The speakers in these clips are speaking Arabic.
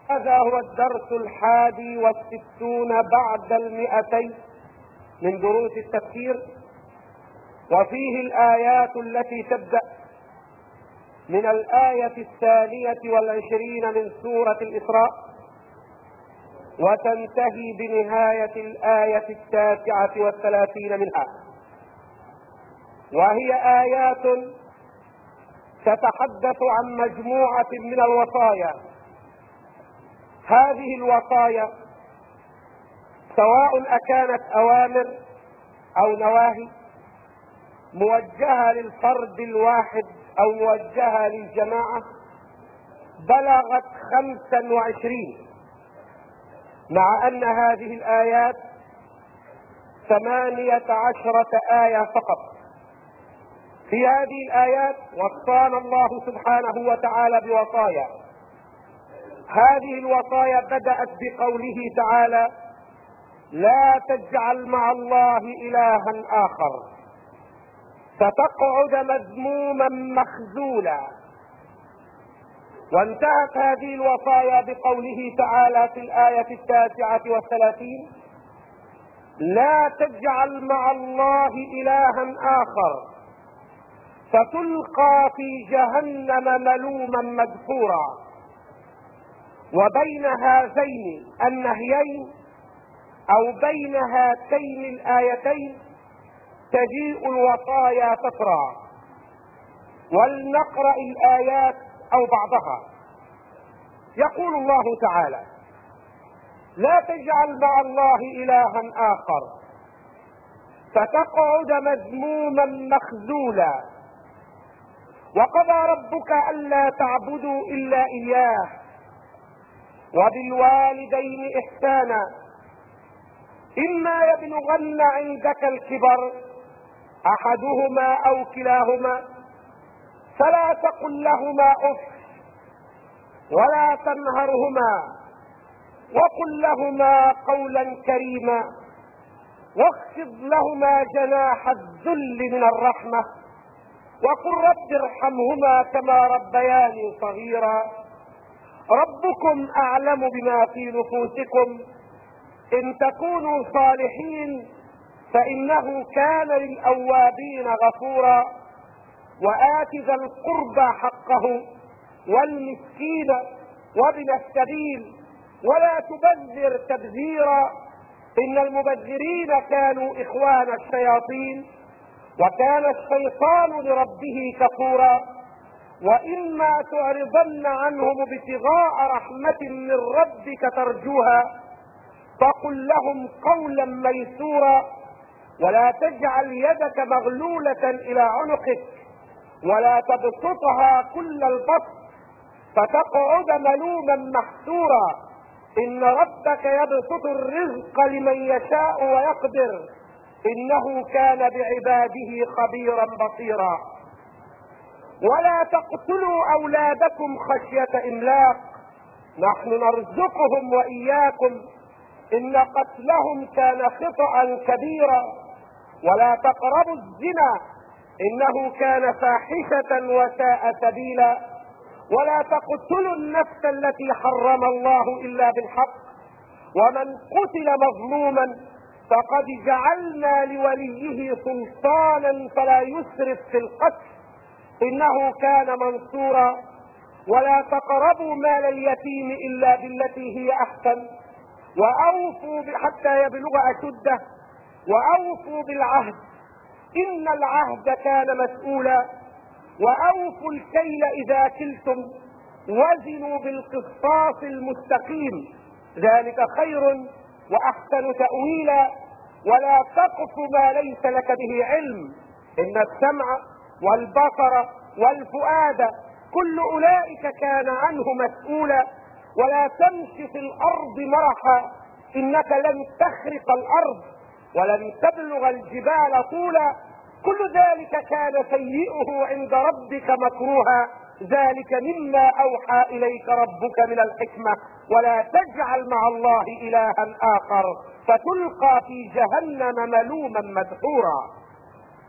هذا هو الدرس 61 بعد 200 من دروس التفسير، وفيه الآيات التي تبدأ من الآية 22 من سورة الإسراء وتنتهي بنهاية الآية 39 منها، وهي آيات تتحدث عن مجموعة من الوصايا. هذه الوصايا سواء أكانت أوامر أو نواهي موجهة للفرد الواحد أو موجهة للجماعة بلغت 25، مع أن هذه الآيات 18 آية فقط. في هذه الآيات وصانا الله سبحانه وتعالى بوصايا. هذه الوصايا بدأت بقوله تعالى: لا تجعل مع الله إلها آخر فتقعد مذموما مخذولا. وانتهت هذه الوصايا بقوله تعالى في الآية 39: لا تجعل مع الله إلها آخر فتلقى في جهنم ملوما مدحورا. وبين هذين النهيين أو بين هاتين الآيتين تجيء الوصايا فترى. ولنقرأ الآيات أو بعضها. يقول الله تعالى: لا تجعل مع الله إلها آخر فتقعد مذموما مخذولا. وقضى ربك ألا تعبدوا إلا إياه وبالوالدين إحسانا إما يبلغن عندك الكبر أحدهما أو كلاهما فلا تقل لهما أف ولا تنهرهما وقل لهما قولا كريما واخفض لهما جناح الذل من الرحمة وقل رب ارحمهما كما ربياني صغيرا. ربكم أعلم بما في نفوسكم إن تكونوا صالحين فإنه كان للأوابين غفورا. وآت ذا القربى حقه والمسكين وابن السبيل ولا تبذر تبذيرا إن المبذرين كانوا إخوان الشياطين وكان الشيطان لربه كفورا. وإما تعرضن عنهم ابتغاء رحمة من ربك ترجوها فقل لهم قولا ميسورا ولا تجعل يدك مغلولة إلى عنقك ولا تبسطها كل البسط فتقعد ملوما محسورا. إن ربك يبسط الرزق لمن يشاء ويقدر إنه كان بعباده خبيرا بصيرا. ولا تقتلوا أولادكم خشية إملاق نحن نرزقهم وإياكم إن قتلهم كان خطأ كبيرا. ولا تقربوا الزنا إنه كان فاحشة وساء سبيلا. ولا تقتلوا النفس التي حرم الله إلا بالحق ومن قتل مظلوما فقد جعلنا لوليه سلطانا فلا يسرف في القتل إنه كان منصورا. ولا تقربوا مال اليتيم إلا بالتي هي أحسن وأوفوا حتى يبلغ أشده وأوفوا بالعهد إن العهد كان مسؤولا. وأوفوا الكيل إذا كلتم وزنوا بالقسطاس المستقيم ذلك خير وأحسن تأويلا. ولا تقف ما ليس لك به علم إن السمع والبصر والفؤاد كل أولئك كان عنه مسؤولا. ولا تمشي في الأرض مرحا إنك لن تخرق الأرض ولن تبلغ الجبال طولا كل ذلك كان سيئه عند ربك مكروها ذلك مما أوحى إليك ربك من الحكمة. ولا تجعل مع الله إلها آخر فتلقى في جهنم ملوما مدحورا.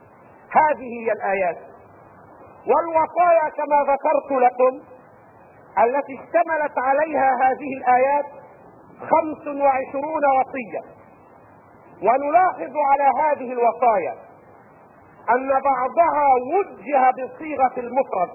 هذه هي الآيات. والوصايا كما ذكرت لكم التي اشتملت عليها هذه الآيات 25 وصية. ونلاحظ على هذه الوصايا أن بعضها وجه بصيغة المفرد: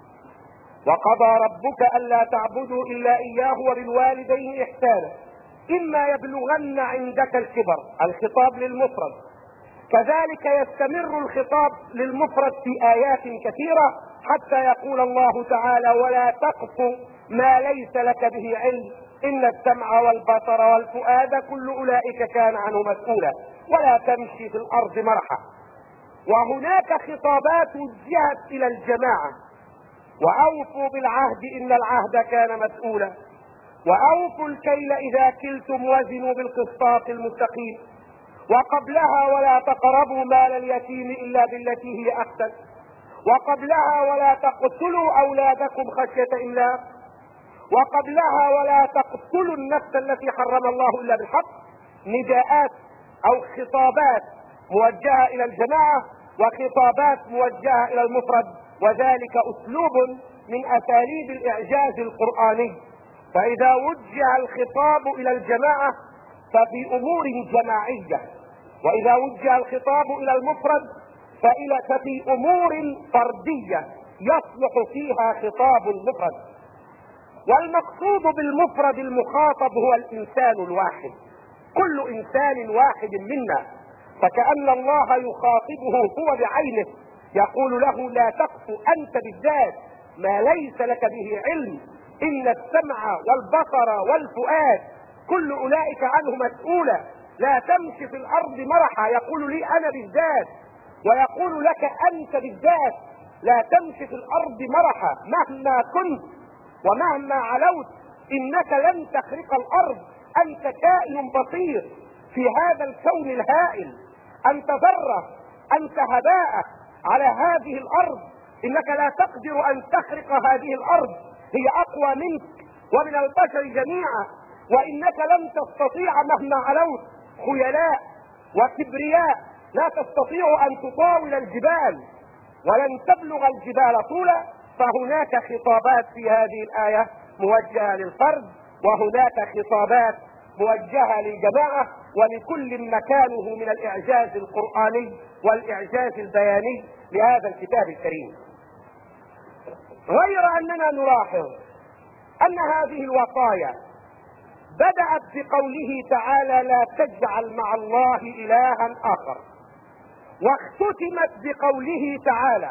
وقضى ربك ألا تعبدوا إلا إياه وبالوالدين إحسانا إما يبلغن عندك الكبر، الخطاب للمفرد. كذلك يستمر الخطاب للمفرد في آيات كثيرة حتى يقول الله تعالى: ولا تقف ما ليس لك به علم إن السمع والبصر والفؤاد كل أولئك كان عنه مسؤولا ولا تمشي في الأرض مرحا. وهناك خطابات وجهت إلى الجماعة: وأوفوا بالعهد إن العهد كان مسؤولا، وأوفوا الكيل إذا كلتم وزنوا بالقسطاس المستقيم. وقبلها: ولا تقربوا مال اليتيم إلا بالتي هي أحسن. وقبلها: ولا تقتلوا أولادكم خشية إملاق. وقبلها: ولا تقتلوا النفس التي حرم الله إلا بالحق. نداءات أو خطابات موجهة إلى الجماعة وخطابات موجهة إلى المفرد، وذلك أسلوب من أساليب الإعجاز القرآني. فإذا وجه الخطاب إلى الجماعة ففي أمور جماعية، وإذا وجه الخطاب إلى المفرد ففي أمور فردية يصلح فيها خطاب المفرد. والمقصود بالمفرد المخاطب هو الإنسان الواحد، كل إنسان واحد منا، فكأن الله يخاطبه هو بعينه، يقول له: لا تقف أنت بالذات ما ليس لك به علم إن السمع والبصر والفؤاد كل أولئك عنه مسؤولا، لا تمشي في الأرض مرحا. يقول لي أنا بالذات، ويقول لك أنت بالذات: لا تمشي في الأرض مرحا مهما كنت ومهما علوت، إنك لن تخرق الأرض، أنت كائن بصير في هذا الكون الهائل، أنت ذرة، أنت هباء على هذه الأرض، إنك لا تقدر أن تخرق هذه الأرض، هي أقوى منك ومن البشر جميعا، وإنك لن تستطيع مهما علوت، خيلاء وكبرياء، لا تستطيع أن تطاول الجبال ولن تبلغ الجبال طولا. فهناك خطابات في هذه الآية موجهة للفرد، وهناك خطابات موجهة للجماعة، ولكل مكانه من الإعجاز القرآني والإعجاز البياني لهذا الكتاب الكريم. غير أننا نلاحظ أن هذه الوصايا بدأت بقوله تعالى: لا تجعل مع الله إلها آخر، واختتمت بقوله تعالى: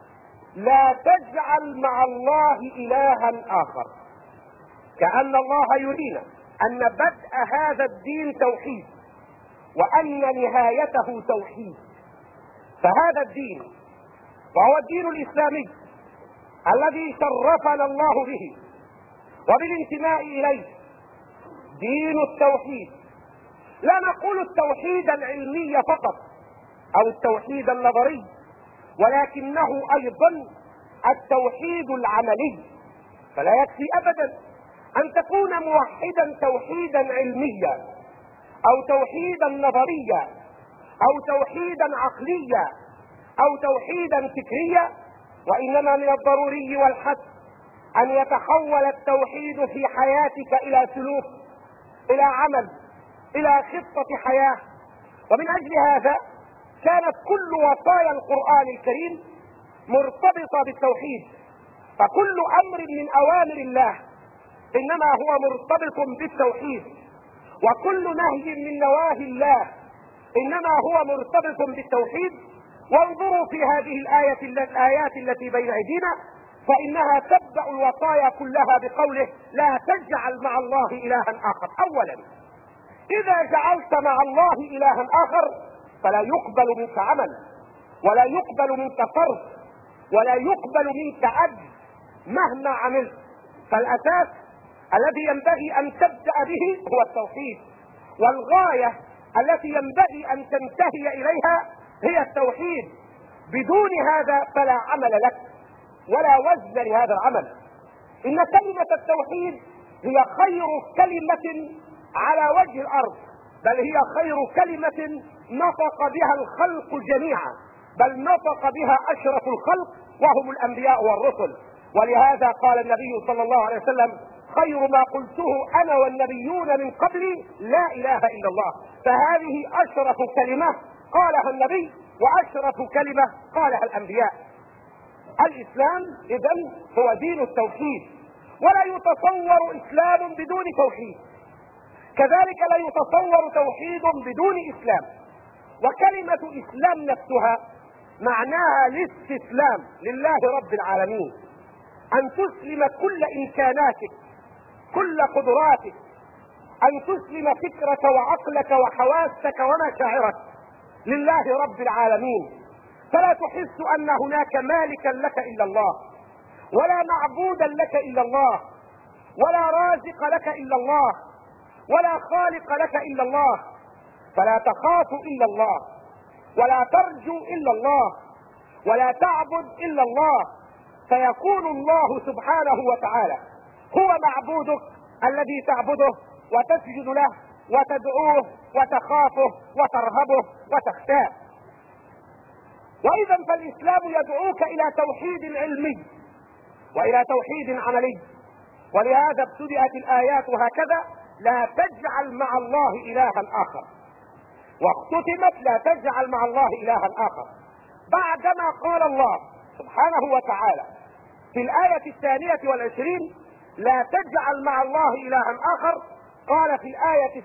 لا تجعل مع الله إلها آخر، كأن الله يرينا أن بدء هذا الدين توحيد وأن نهايته توحيد. فهذا الدين وهو الدين الإسلامي الذي شرفنا الله به وبالانتماء إليه دين التوحيد. لا نقول التوحيد العلمي فقط أو التوحيد النظري، ولكنه أيضا التوحيد العملي. فلا يكفي أبدا أن تكون موحدا توحيدا علميا أو توحيدا نظريا أو توحيدا عقليا أو توحيدا فكريا، وإنما من الضروري والحتم أن يتحول التوحيد في حياتك إلى سلوك، إلى عمل، إلى خطة حياة. ومن أجل هذا كانت كل وصايا القرآن الكريم مرتبطة بالتوحيد، فكل أمر من أوامر الله إنما هو مرتبط بالتوحيد، وكل نهي من نواهي الله إنما هو مرتبط بالتوحيد. وانظروا في هذه الآيات التي بين أيدينا، فإنها تبدأ الوصايا كلها بقوله: لا تجعل مع الله إلها آخر. أولا، إذا جعلت مع الله إلها آخر فلا يقبل منك عمل، ولا يقبل منك فرض، ولا يقبل منك عدل مهما عملت. فالأساس الذي ينبغي أن تبدأ به هو التوحيد، والغاية التي ينبغي أن تنتهي إليها هي التوحيد. بدون هذا فلا عمل لك ولا وزن لهذا العمل. إن كلمة التوحيد هي خير كلمة على وجه الأرض، بل هي خير كلمة نطق بها الخلق جميعا، بل نطق بها أشرف الخلق وهم الأنبياء والرسل. ولهذا قال النبي صلى الله عليه وسلم: خير ما قلته انا والنبيون من قبلي لا اله الا الله. فهذه اشرف كلمة قالها النبي واشرف كلمة قالها الانبياء. الاسلام اذن هو دين التوحيد، ولا يتصور اسلام بدون توحيد، كذلك لا يتصور توحيد بدون اسلام. وكلمة اسلام نفسها معناها الاستسلام لله رب العالمين، ان تسلم كل امكاناتك، كل قدراتك، ان تسلم فكرك وعقلك وحواسك ومشاعرك لله رب العالمين، فلا تحس ان هناك مالكا لك الا الله، ولا معبودا لك الا الله، ولا رازق لك الا الله، ولا خالق لك الا الله، فلا تخاف الا الله، ولا ترجو الا الله، ولا تعبد الا الله، فيكون الله سبحانه وتعالى هو معبودك الذي تعبده وتسجد له وتدعوه وتخافه وترهبه وتخشاه. واذا فالاسلام يدعوك الى توحيد علمي والى توحيد عملي، ولهذا ابتدأت الايات هكذا: لا تجعل مع الله الها اخر، واختتمت: لا تجعل مع الله الها اخر، بعدما قال الله سبحانه وتعالى في الآية 22: لا تجعل مع الله إلها آخر، قال في الآية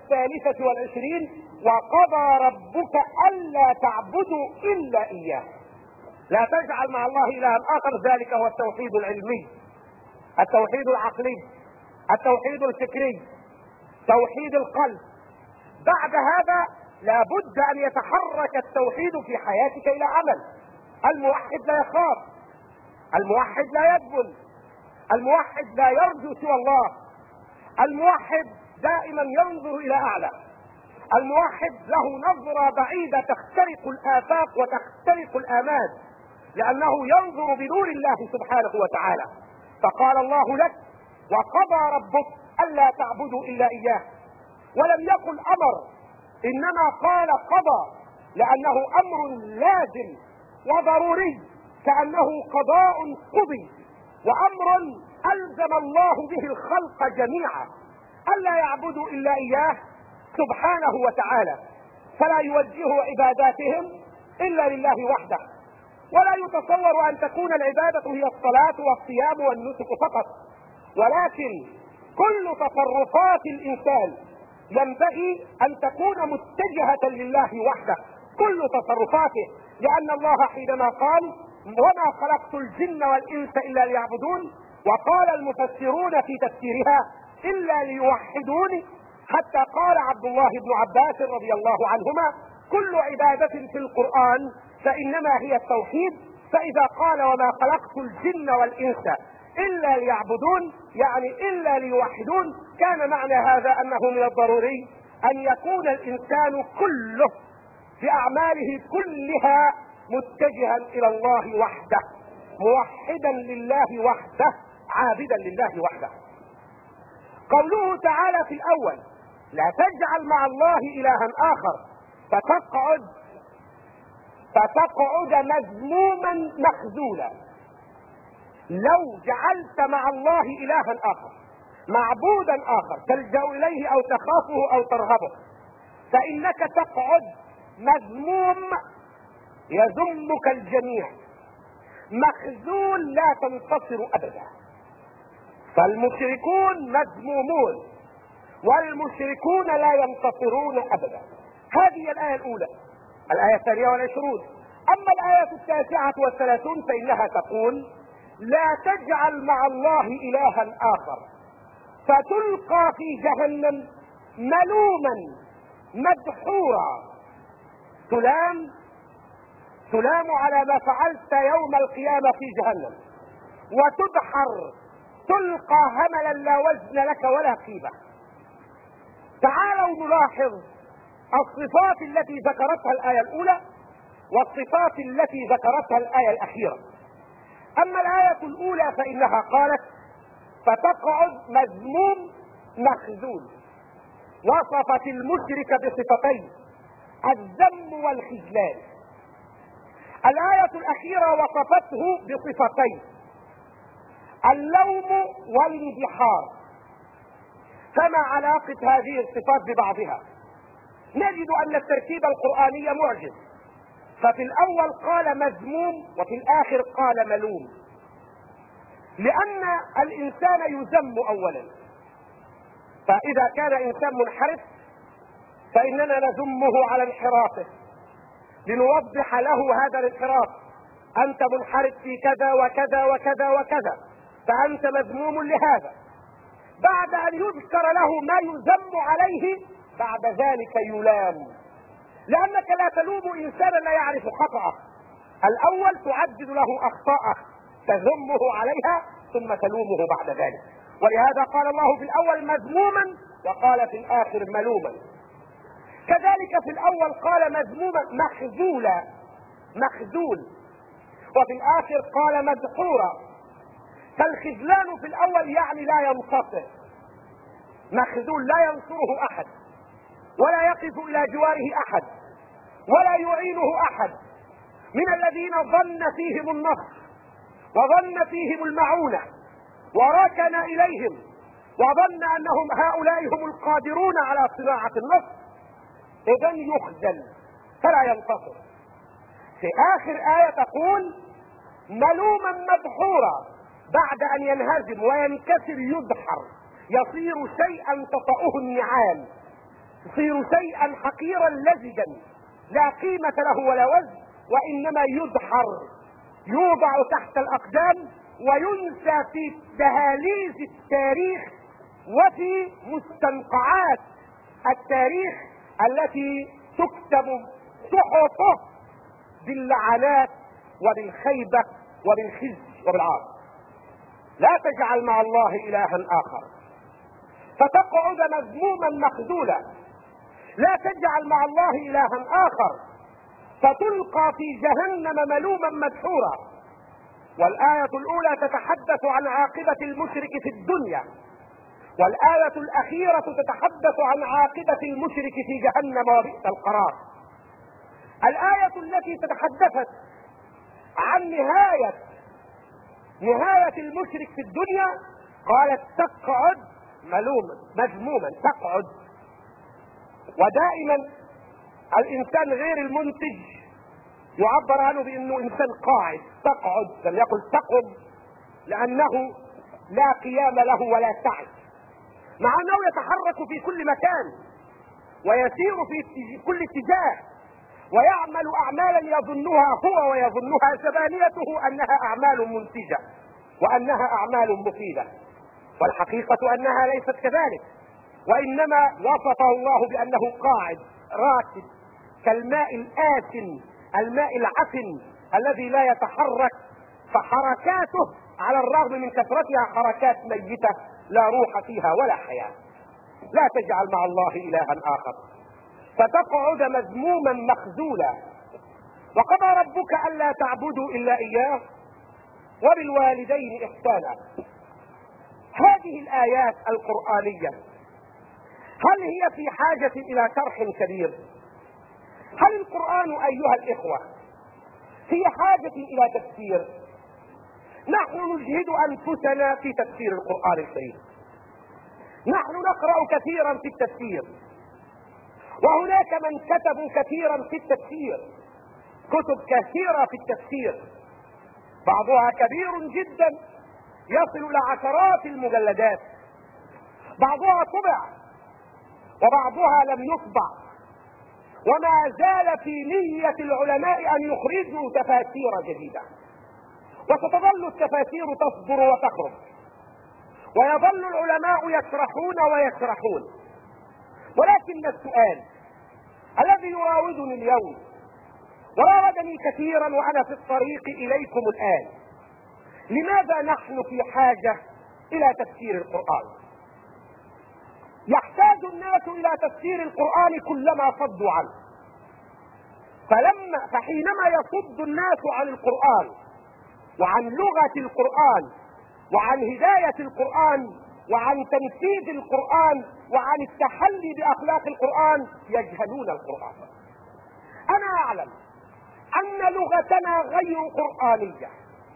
23: وقضى ربك ألا تعبدوا إلا إياه. لا تجعل مع الله إلها آخر، ذلك هو التوحيد العلمي، التوحيد العقلي، التوحيد الفكري، توحيد القلب. بعد هذا لا بد أن يتحرك التوحيد في حياتك إلى عمل. الموحد لا يخاف، الموحد لا يدبل، الموحد لا يرجو سوى الله، الموحد دائما ينظر الى اعلى، الموحد له نظرة بعيدة تخترق الآفاق وتخترق الآمال، لأنه ينظر بنور الله سبحانه وتعالى. فقال الله لك: وقضى ربك ألا تعبدوا إلا إياه. ولم يقل أمر، إنما قال قضى، لأنه أمر لازم وضروري، كأنه قضاء قضي، وأمر ألزم الله به الخلق جميعا ألا يعبدوا إلا إياه سبحانه وتعالى، فلا يوجهوا عباداتهم إلا لله وحده. ولا يتصور أن تكون العبادة هي الصلاة والصيام والنسك فقط، ولكن كل تصرفات الإنسان ينبغي أن تكون متجهة لله وحده، كل تصرفاته، لأن الله حينما قال: وما خلقت الجن والإنس إلا ليعبدون، وقال المفسرون في تفسيرها: إلا ليوحدون، حتى قال عبد الله بن عباس رضي الله عنهما: كل عبادة في القرآن فإنما هي التوحيد. فإذا قال: وما خلقت الجن والإنس إلا ليعبدون، يعني إلا ليوحدون، كان معنى هذا أنه من الضروري أن يكون الإنسان كله بأعماله كلها متجها إلى الله وحده، موحدا لله وحده، عابدا لله وحده. قوله تعالى في الأول: لا تجعل مع الله إلها آخر، فتقعد مذموما مخذولا. لو جعلت مع الله إلها آخر، معبودا آخر تلجأ إليه أو تخافه أو ترهبه، فإنك تقعد مذموم، يذمك الجميع، مخذول، لا تنتصر أبدا. فالمشركون مذمومون، والمشركون لا ينتصرون أبدا. هذه الآية الأولى. الآية 22: أما الآية 39 فإنها تقول: لا تجعل مع الله إلها آخر فتلقى في جهنم ملوما مدحورا. تلام على ما فعلت يوم القيامة في جهنم، وتدحر، تلقى هملا لا وزن لك ولا قيمة. تعالوا نلاحظ الصفات التي ذكرتها الآية الأولى والصفات التي ذكرتها الآية الأخيرة. أما الآية الأولى فإنها قالت: فتقعد مذموم مخذول، وصفت المشرك بصفتين: الذم والخذلان. الآية الأخيرة وصفته بصفتين: اللوم والانتحار. فما علاقة هذه الصفات ببعضها؟ نجد ان الترتيب القرآني معجز، ففي الاول قال مذموم وفي الاخر قال ملوم، لان الانسان يذم اولا، فاذا كان انسان منحرف فاننا نذمه على انحرافه لنوضح له هذا الانحراف، انت منحرف في كذا وكذا وكذا وكذا فانت مذموم لهذا. بعد ان يذكر له ما يذم عليه بعد ذلك يلام، لانك لا تلوم انسانا لا يعرف خطأه، الاول تعدد له اخطاءه تذمه عليها ثم تلومه بعد ذلك. ولهذا قال الله في الاول مذموما وقال في الاخر ملوما. كذلك في الاول قال مذموما مخذولا مخذول، وفي الاخر قال مدحورا. فالخذلان في الاول يعني لا ينتصر، مخذول لا ينصره احد ولا يقف الى جواره احد ولا يعينه احد، من الذين ظن فيهم النصر وظن فيهم المعونة وركن اليهم وظن انهم هؤلاء هم القادرون على صناعة النصر، اذا يخذل فلا ينتصر. في اخر آية تقول ملوما مدحورا، بعد ان ينهزم وينكسر يدحر، يصير شيئا تطأه النعال، يصير شيئا حقيرا لزجا لا قيمة له ولا وزن، وانما يدحر، يوضع تحت الاقدام وينسى في دهاليز التاريخ وفي مستنقعات التاريخ التي تكتب صحفه باللعنات وبالخيبة وبالخزي وبالعار. لا تجعل مع الله الها اخر فتقعد مذموما مخذولا، لا تجعل مع الله الها اخر فتلقى في جهنم ملوما مدحورا. والآية الاولى تتحدث عن عاقبة المشرك في الدنيا، والآية الاخيرة تتحدث عن عاقبة المشرك في جهنم وبئس القرار. الآية التي تتحدثت عن نهاية المشرك في الدنيا قالت تقعد ملوما مذموما، تقعد. ودائما الانسان غير المنتج يعبر عنه بانه انسان قاعد، تقعد، لم يقل تقم، لانه لا قيام له ولا سعي، مع انه يتحرك في كل مكان ويسير في كل اتجاه ويعمل اعمالا يظنها هو ويظنها زبانيته انها اعمال منتجة وانها اعمال مفيدة، والحقيقة انها ليست كذلك، وانما وصفه الله بانه قاعد راكد كالماء الآسن، الماء العفن الذي لا يتحرك، فحركاته على الرغم من كثرتها حركات ميتة لا روح فيها ولا حياة. لا تجعل مع الله الها اخر فتقعد مذموما مخذولا. وقضى ربك الا تعبدوا الا اياه وبالوالدين احسانا. هذه الايات القرآنية هل هي في حاجة الى شرح كبير؟ هل القرآن ايها الاخوة في حاجة الى تفسير؟ نحن نجهد انفسنا في تفسير القرآن الكريم، نحن نقرأ كثيرا في التفسير، وهناك من كتبوا كثيرا في التفسير، كتب كثيرة في التفسير، بعضها كبير جدا يصل الى عشرات المجلدات، بعضها طبع وبعضها لم يطبع، وما زال في نية العلماء ان يخرجوا تفاسير جديدة، وستظل التفاسير تصدر وتخرج، ويظل العلماء يشرحون ويشرحون. ولكن السؤال الذي يراودني اليوم وراودني كثيرا وانا في الطريق اليكم الان، لماذا نحن في حاجة الى تفسير القرآن؟ يحتاج الناس الى تفسير القرآن كلما صدوا عنه، فحينما يصد الناس عن القرآن وعن لغة القرآن وعن هداية القرآن وعن تنفيذ القرآن وعن التحلي بأخلاق القرآن يجهلون القرآن. أنا أعلم أن لغتنا غير قرآنية،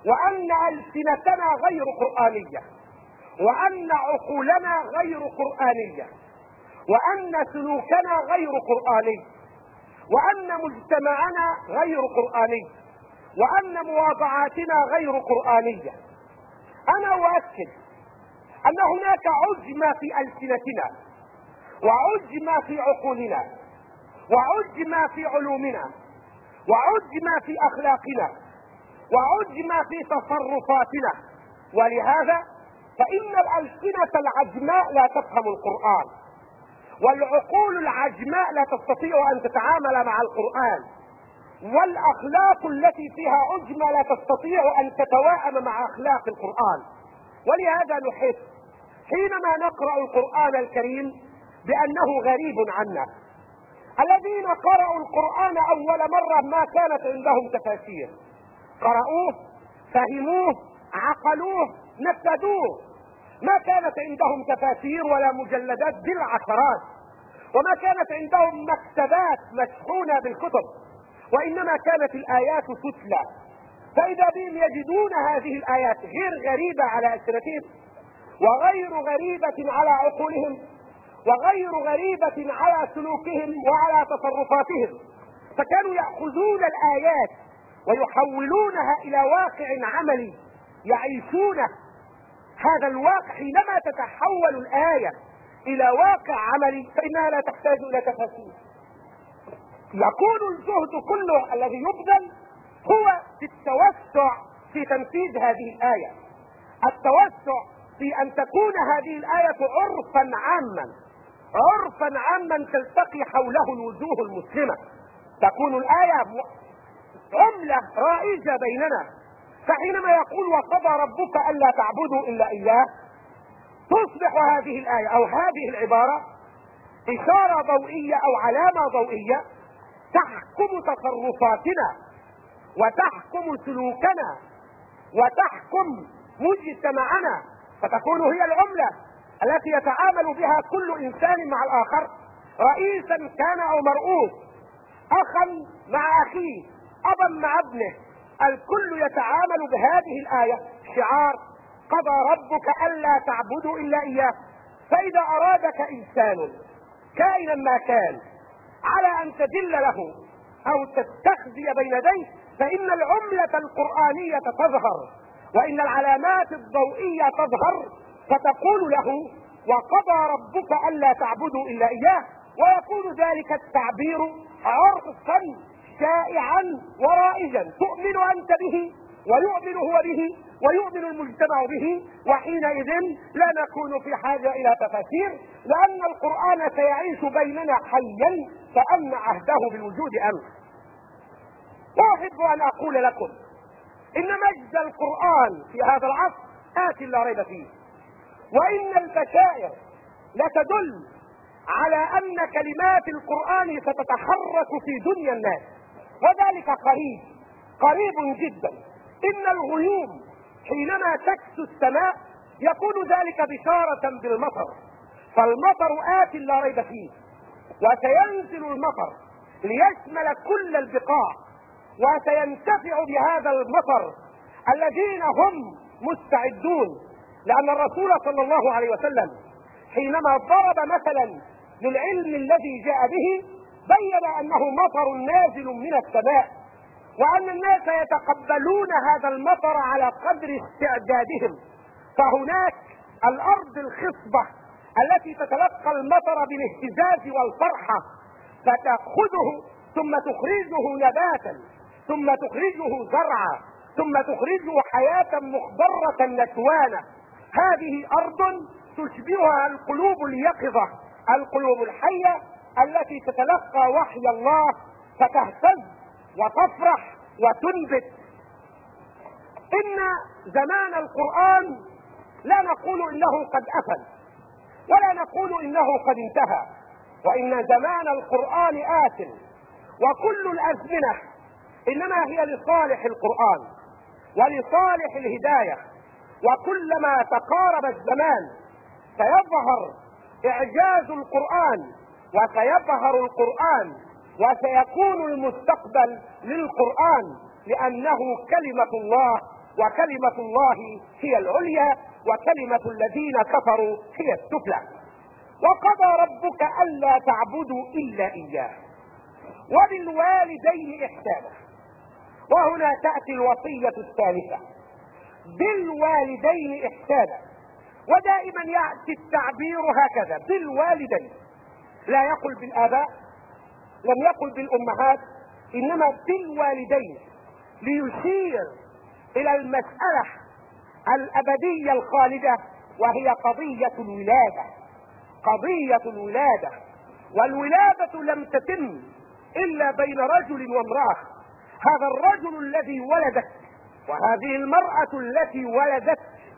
وأن ألسنتنا غير قرآنية، وأن عقولنا غير قرآنية، وأن سلوكنا غير قرآني، وأن مجتمعنا غير قرآني، وأن مواضعاتنا غير قرآنية. أنا أؤكد أن هناك عجمة في ألسنتنا، وعجمة في عقولنا، وعجمة في علومنا، وعجمة في أخلاقنا، وعجمة في تصرفاتنا. ولهذا فإن الألسنة العجماء لا تفهم القرآن، والعقول العجماء لا تستطيع أن تتعامل مع القرآن، والأخلاق التي فيها عجمة لا تستطيع أن تتواءم مع أخلاق القرآن. ولهذا نحس حينما نقرأ القرآن الكريم بأنه غريب عنا. الذين قرأوا القرآن أول مرة ما كانت عندهم تفاسير، قرأوه، فهموه، عقلوه، نفذوه. ما كانت عندهم تفاسير ولا مجلدات بالعشرات، وما كانت عندهم مكتبات مشحونة بالكتب، وإنما كانت الآيات تتلى. فإذا بهم يجدون هذه الآيات غير غريبة على ألسنتهم، وغير غريبة على عقولهم، وغير غريبة على سلوكهم وعلى تصرفاتهم، فكانوا يأخذون الآيات ويحولونها إلى واقع عملي يعيشونه. هذا الواقع حينما تتحول الآية إلى واقع عملي فإنها لا تحتاج إلى تفاسير. يكون الجهد كله الذي يبذل هو في التوسع في تنفيذ هذه الآية، التوسع في أن تكون هذه الآية عرفا عاما تلتقي حوله الوجوه المسلمة، تكون الآية عملة رائجة بيننا. فحينما يقول وقضى ربك ألا تعبدوا إلا إياه، تصبح هذه الآية أو هذه العبارة إشارة ضوئية أو علامة ضوئية تحكم تصرفاتنا، وتحكم سلوكنا، وتحكم مجتمعنا، فتكون هي العملة التي يتعامل بها كل إنسان مع الآخر، رئيسا كان أو مرؤوس، أخا مع أخيه، أبا مع ابنه، الكل يتعامل بهذه الآية، شعار قضى ربك ألا تعبدوا إلا إياه. فإذا أرادك إنسان كائنا ما كان على أن تدل له أو تستخزي بين يديه، فإن العملة القرآنية تظهر، وإن العلامات الضوئية تظهر، فتقول له وقضى ربك ألا تعبدوا إلا إياه، ويكون ذلك التعبير عرفا شائعا ورائجا، تؤمن أنت به ويؤمن هو به ويؤمن المجتمع به، وحينئذ لا نكون في حاجة إلى تفاسير، لأن القرآن سيعيش بيننا حيا كأن عهده بالوجود أمس. وأحب أن أقول لكم إن مجد القرآن في هذا العصر آت لا ريب فيه، وإن البشائر لتدل على أن كلمات القرآن ستتحرك في دنيا الناس، وذلك قريب جدا. إن الغيوم حينما تكسو السماء يكون ذلك بشارة بالمطر، فالمطر آت لا ريب فيه، وسينزل المطر ليشمل كل البقاع، وسينتفع بهذا المطر الذين هم مستعدون، لأن الرسول صلى الله عليه وسلم حينما ضرب مثلا للعلم الذي جاء به بين أنه مطر نازل من السماء، وأن الناس يتقبلون هذا المطر على قدر استعدادهم. فهناك الأرض الخصبة التي تتلقى المطر بالاهتزاز والفرحة، فتأخذه ثم تخرجه نباتا، ثم تخرجه زرعا، ثم تخرجه حياة مخضرة نسوانة. هذه أرض تشبهها القلوب اليقظة، القلوب الحية التي تتلقى وحي الله فتهتز وتفرح وتنبت. إن زمان القرآن لا نقول إنه قد أفل، ولا نقول إنه قد انتهى، وإن زمان القرآن آت، وكل الأزمنة إنما هي لصالح القرآن ولصالح الهداية، وكلما تقارب الزمان سيظهر إعجاز القرآن وسيظهر القرآن وسيكون المستقبل للقرآن، لأنه كلمة الله وكلمة الله هي العليا وكلمة الذين كفروا هي السفلى. وقضى ربك ألا تعبدوا إلا إياه وبالوالدين إحسانا. وهنا تأتي الوصية الثالثة بالوالدين إحسانا. ودائما يأتي التعبير هكذا بالوالدين، لا يقل بالآباء، لم يقل بالأمهات، إنما بالوالدين، ليشير إلى المسألة الأبدية الخالدة، وهي قضية الولادة. قضية الولادة، والولادة لم تتم إلا بين رجل وامرأة. هذا الرجل الذي ولدت وهذه المرأة التي ولدت،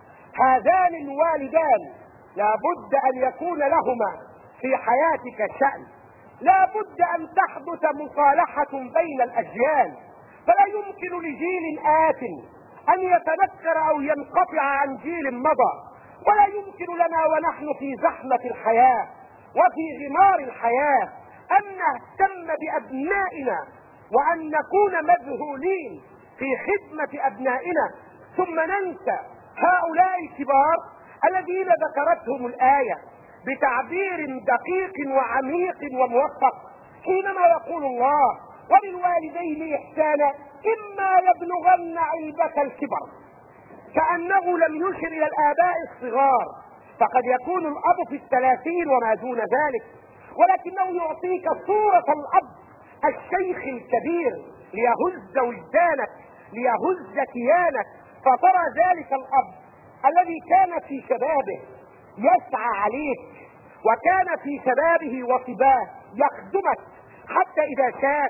هذان الوالدان لا بد أن يكون لهما في حياتك شأن، لا بد أن تحدث مصالحة بين الأجيال. فلا يمكن لجيل آت أن يتنكر أو ينقطع عن جيل مضى، ولا يمكن لنا ونحن في زحمة الحياة وفي غمار الحياة أن نهتم بأبنائنا وأن نكون مذهولين في خدمة أبنائنا ثم ننسى هؤلاء الكبار الذين ذكرتهم الآية بتعبير دقيق وعميق وموفق، حينما يقول الله وبالوالدين إحسانا إما يبلغن عندك الكبر، كأنه لم يشر إلى الآباء الصغار، فقد يكون الأب في 30 وما دون ذلك، ولكنه يعطيك صورة الأب الشيخ الكبير ليهز وجدانك، ليهز كيانك، فترى ذلك الأب الذي كان في شبابه يسعى عليك، وكان في شبابه وصباه يخدمك، حتى إذا شاخ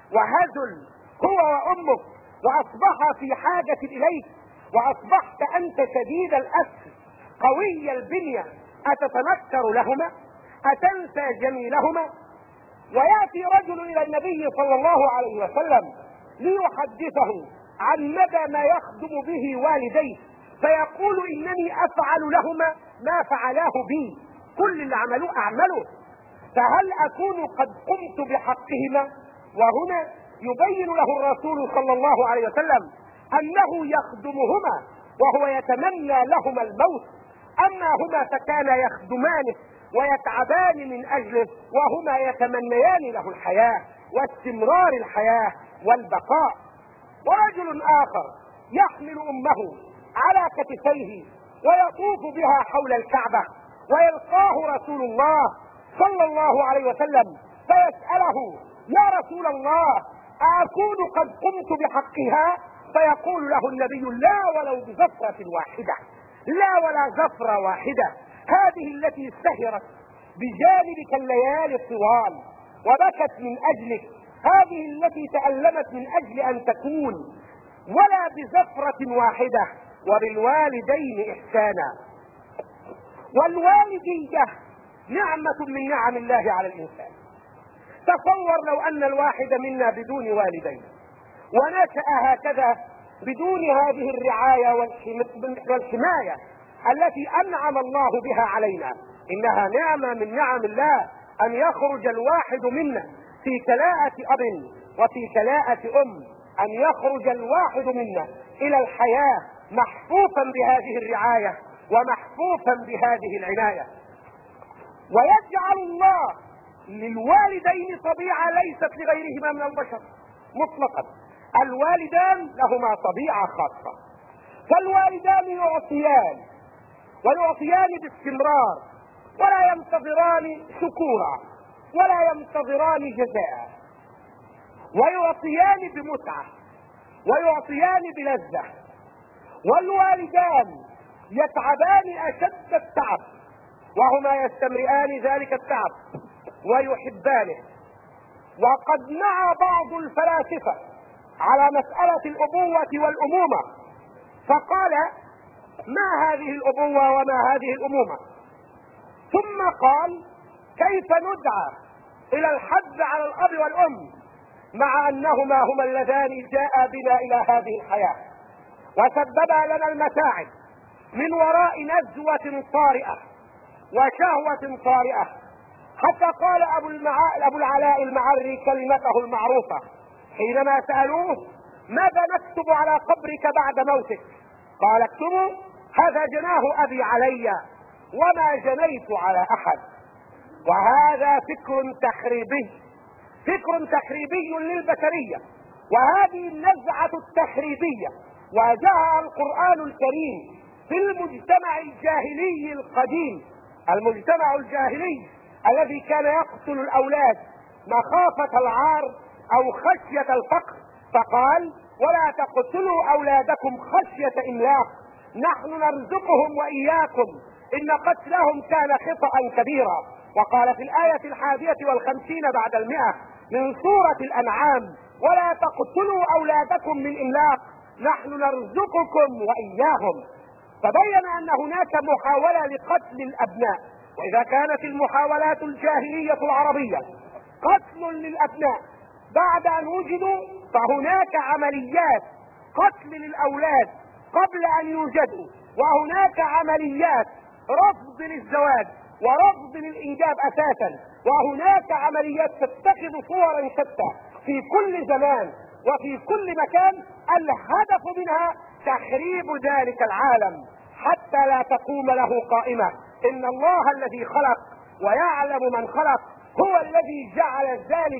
وهزل هو وأمك وأصبح في حاجة إليك، وأصبحت أنت شديد الأسر قوي البنية، أتتنكر لهما؟ أتنسى جميلهما؟ ويأتي رجل إلى النبي صلى الله عليه وسلم ليحدثه عن مدى ما يخدم به والديه، فيقول إنني أفعل لهما ما فعلاه بي، كل اللي عملوه أعمله، فهل أكون قد قمت بحقهما؟ وهنا يبين له الرسول صلى الله عليه وسلم أنه يخدمهما وهو يتمنى لهما الموت، أما هما فكان يخدمانه ويتعبان من أجله، وهما يتمنيان له الحياة واستمرار الحياة والبقاء. ورجل آخر يحمل أمه على كتفيه ويطوف بها حول الكعبة، ويلقاه رسول الله صلى الله عليه وسلم فيسأله يا رسول الله أكون قد قمت بحقها؟ فيقول له النبي لا ولو بزفرة واحدة، لا ولا زفرة واحدة، هذه التي سهرت بجانبك الليالي الطوال وبكت من أجلك، هذه التي تألمت من أجل أن تكون، ولا بزفرة واحدة. وبالوالدين إحسانا. والوالدية نعمة من نعم الله على الإنسان. تصور لو أن الواحد منا بدون والدين ونشأ هكذا بدون هذه الرعاية والحماية التي أنعم الله بها علينا. إنها نعمة من نعم الله أن يخرج الواحد منا في كلاءة أب وفي كلاءة أم، أن يخرج الواحد منا إلى الحياة محفوفا بهذه الرعاية ومحفوفا بهذه العناية. ويجعل الله للوالدين طبيعة ليست لغيرهما من البشر مطلقا. الوالدان لهما طبيعة خاصة، فالوالدان يعطيان ويعطيان باستمرار، ولا ينتظران شكورا ولا ينتظران جزاء، ويعطيان بمتعة ويعطيان بلذة. والوالدان يتعبان أشد التعب وهما يستمرئان ذلك التعب ويحبانه. وقد نعى بعض الفلاسفة على مسألة الأبوة والأمومة، فقال ما هذه الأبوة وما هذه الأمومة؟ ثم قال كيف ندعى إلى الحد على الأب والأم مع أنهما هما اللذان جاء بنا إلى هذه الحياة وسببا لنا المتاعب من وراء نزوة طارئة وشهوة طارئة. حتى قال أبو العلاء المعري كلمته المعروفة حينما سألوه ماذا نكتب على قبرك بعد موتك؟ قال اكتبوا هذا جناه ابي علي وما جنيت على احد. وهذا فكر تخريبي، فكر تخريبي للبشرية، وهذه النزعة التخريبية واجهها القرآن الكريم في المجتمع الجاهلي القديم، المجتمع الجاهلي الذي كان يقتل الأولاد مخافة العار أو خشية الفقر، فقال ولا تقتلوا أولادكم خشية إملاق نحن نرزقهم وإياكم إن قتلهم كان خطأ كبيرا. وقال في الآية 51 بعد 100 من سورة الأنعام ولا تقتلوا أولادكم من إملاق نحن نرزقكم وإياهم. فبين أن هناك محاولة لقتل الأبناء، وإذا كانت المحاولات الجاهلية العربية قتل للأبناء بعد أن وجدوا، فهناك عمليات قتل للأولاد قبل أن يوجدوا، وهناك عمليات رفض للزواج ورفض للإنجاب أساسا، وهناك عمليات تتخذ صورا شتى في كل زمان وفي كل مكان، الهدف منها تخريب ذلك العالم حتى لا تقوم له قائمة. إن الله الذي خلق ويعلم من خلق هو الذي جعل ذلك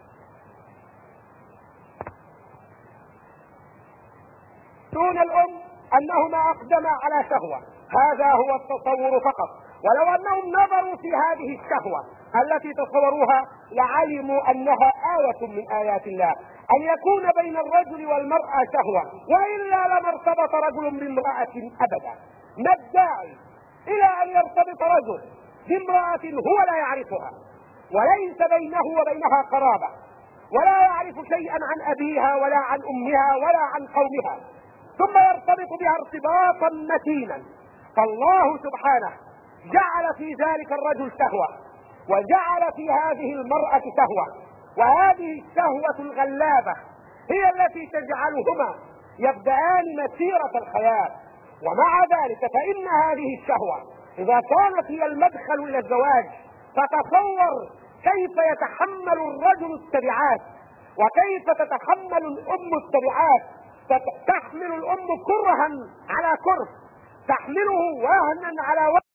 دون الأم أنهما أقدما على شهوة، هذا هو التصور فقط. ولو أنهم نظروا في هذه الشهوة التي تصوروها لعلموا أنها آية من آيات الله، أن يكون بين الرجل والمرأة شهوة، وإلا لما ارتبط رجل بامرأة أبدا. ما الداعي إلى أن يرتبط رجل بامرأة هو لا يعرفها وليس بينه وبينها قرابة ولا يعرف شيئا عن أبيها ولا عن أمها ولا عن قومها، ثم يرتبط بها ارتباطا متينا؟ فالله سبحانه جعل في ذلك الرجل شهوة وجعل في هذه المرأة شهوة، وهذه الشهوة الغلابة هي التي تجعلهما يبدأان مسيرة الحياة. ومع ذلك فإن هذه الشهوة إذا كانت هي المدخل إلى الزواج، فتصور كيف يتحمل الرجل التبعات وكيف تتحمل الأم التبعات. تحمل الأم كرها على كره، تحمله وهنا على وهن.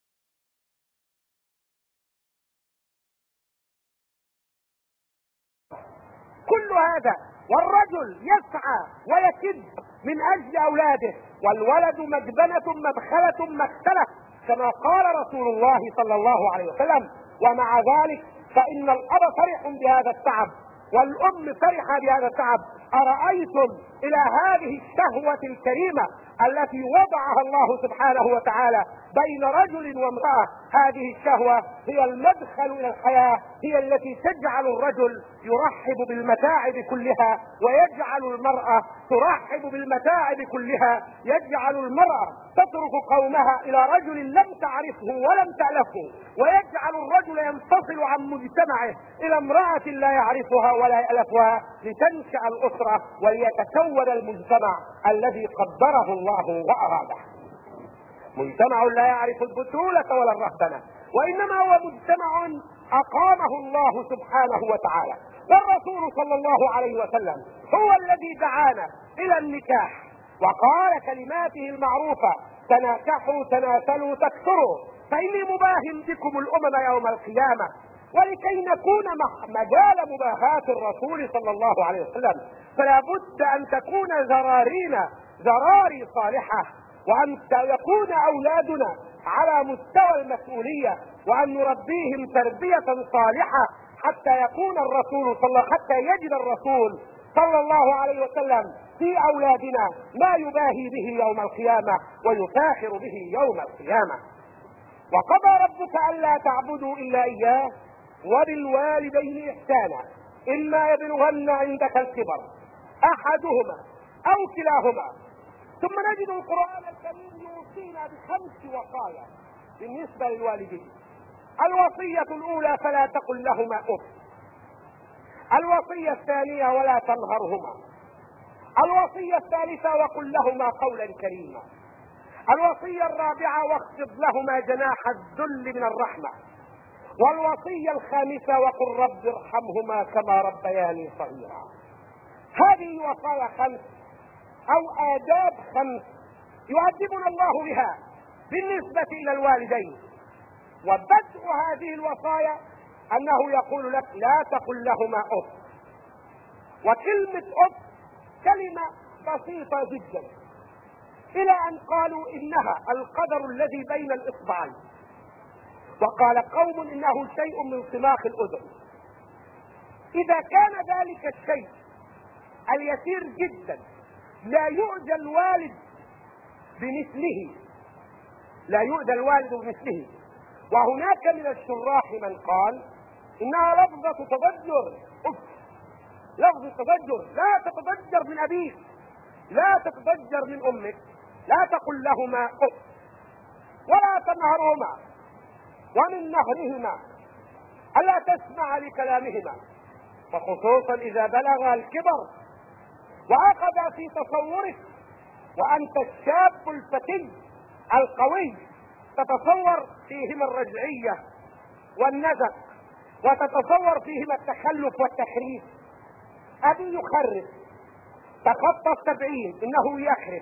كل هذا والرجل يسعى ويكد من أجل أولاده، والولد مجبنة مبخلة مكتلة كما قال رسول الله صلى الله عليه وسلم. ومع ذلك فإن الأب فرح بهذا التعب والأم فرحة بهذا التعب. أرأيتم إلى هذه الشهوة الكريمة التي وضعها الله سبحانه وتعالى بين رجل وامرأة، هذه الشهوة هي المدخل إلى الحياة، هي التي تجعل الرجل يرحب بالمتاعب كلها ويجعل المرأة ترحب بالمتاعب كلها، يجعل المرأة تترك قومها إلى رجل لم تعرفه ولم تألفه، ويجعل الرجل ينفصل عن مجتمعه إلى امرأة لا يعرفها ولا يألفها لتنشأ الأسرة وليتكون المجتمع الذي قدره الله وأراده. مجتمع لا يعرف البطولة ولا الرهبنة، وإنما هو مجتمع أقامه الله سبحانه وتعالى. والرسول صلى الله عليه وسلم هو الذي دعانا إلى النكاح وقال كلماته المعروفة: تناكحوا تناسلوا تكثروا فإني مباهم بكم الأمم يوم القيامة. ولكي نكون مجال مباهاة الرسول صلى الله عليه وسلم فلا بد أن تكون ذرارينا ذراري صالحة، وأن يكون أولادنا على مستوى المسؤولية، وأن نربيهم تربية صالحة حتى يكون حتى يجد الرسول صلى الله عليه وسلم في أولادنا ما يباهي به يوم القيامة ويفاخر به يوم القيامة. وقضى ربك ألا تعبدوا إلا إياه وبالوالدين إحسانا إما يبلغن عندك الكبر أحدهما أو كلاهما. ثم نجد القرآن الكريم يوصينا ب5 وصايا بالنسبة للوالدين. الوصية الأولى: فلا تقل لهما أف. الوصية الثانية: ولا تنهرهما. الوصية الثالثة: وقل لهما قولا كريما. الوصية الرابعة: واخفض لهما جناح الذل من الرحمة. والوصية الخامسة: وقل رب ارحمهما كما ربياني صغيرا. هذه وصايا 5 او آداب 5 يؤدبنا الله بها بالنسبة الى الوالدين. وبدء هذه الوصايا انه يقول لك لا تقل لهما اف. وكلمة اف كلمة بسيطة جدا، الى ان قالوا انها القدر الذي بين الاصبعين، وقال قوم انه شيء من صماخ الاذن. اذا كان ذلك الشيء اليسير جدا لا يؤذى الوالد بمثله، لا يؤذى الوالد بمثله. وهناك من الشراح من قال انها لفظة تضجر. لفظ تضجر، لا تتضجر من ابيك، لا تتضجر من امك، لا تقل لهما اف ولا تنهرهما، ومن نهرهما الا تسمع لكلامهما، وخصوصا اذا بلغ الكبر واخذ في تصورك وانت الشاب الفتي القوي تتصور فيهما الرجعية والنزق، وتتصور فيهما التخلف والتخريف. ابي يخرف، تخطى 70 انه يخرف،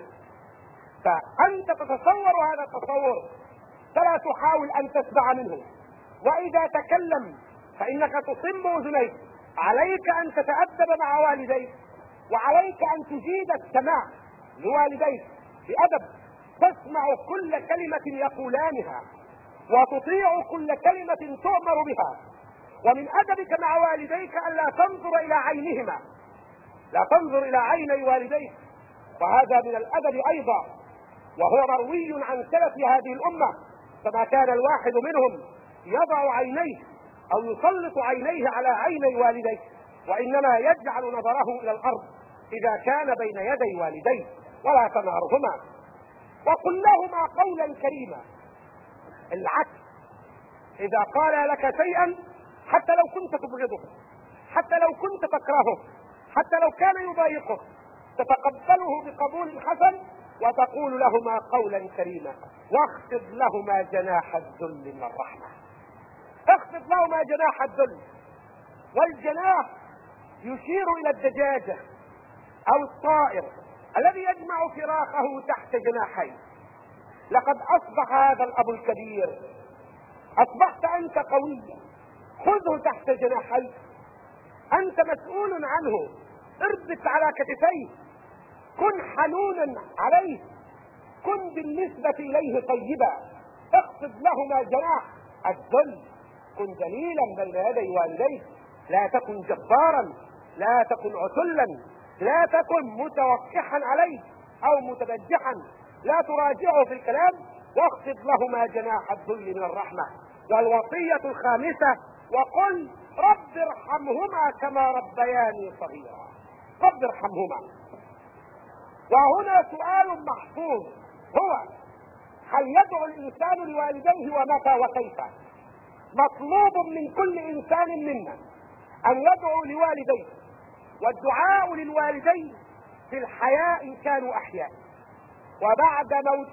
فانت تتصور هذا التصور فلا تحاول ان تسمع منه. واذا تكلم فانك تصم اذنيك. عليك ان تتأدب مع والديك، وعليك ان تجيد السماع لوالديك بأدب، تسمع كل كلمة يقولانها وتطيع كل كلمة تؤمر بها. ومن أدبك مع والديك ألا تنظر إلى عينهما، لا تنظر إلى عيني والديك، وهذا من الأدب أيضا، وهو مروي عن سلف هذه الأمة. فما كان الواحد منهم يضع عينيه أو يسلط عينيه على عيني والديه، وإنما يجعل نظره إلى الأرض إذا كان بين يدي والديه. ولا تنهرهما وقل لهما قولا كريما. العكس، إذا قال لك شيئا حتى لو كنت تبغضه، حتى لو كنت تكرهه، حتى لو كان يضايقه، تتقبله بقبول حسن وتقول لهما قولا كريما، واخفض لهما جناح الذل من الرحمة. اخفض لهما جناح الذل، والجناح يشير إلى الدجاجة أو الطائر الذي يجمع فراخه تحت جناحيه. لقد أصبح هذا الأب الكبير، أصبحت أنت قويا، خذه تحت جناحيك، أنت مسؤول عنه، اربط على كتفيه، كن حنونا عليه، كن بالنسبة إليه طيبا، اخفض لهما جناح الذل، كن ذليلا بين يدي والديك، لا تكن جبارا، لا تكن عتلا، لا تكن متوقحا عليه أو متبجحا، لا تراجعه في الكلام، واخفض لهما جناح الذل من الرحمة. والوصية الخامسة وقل رب ارحمهما كما ربياني صغيرا. رب ارحمهما. وهنا سؤال محفوظ، هو هل يدعو الإنسان لوالديه ومتى وكيف؟ مطلوب من كل إنسان منا أن يدعو لوالديه، والدعاء للوالدين في الحياة إن كانوا أحياء، وبعد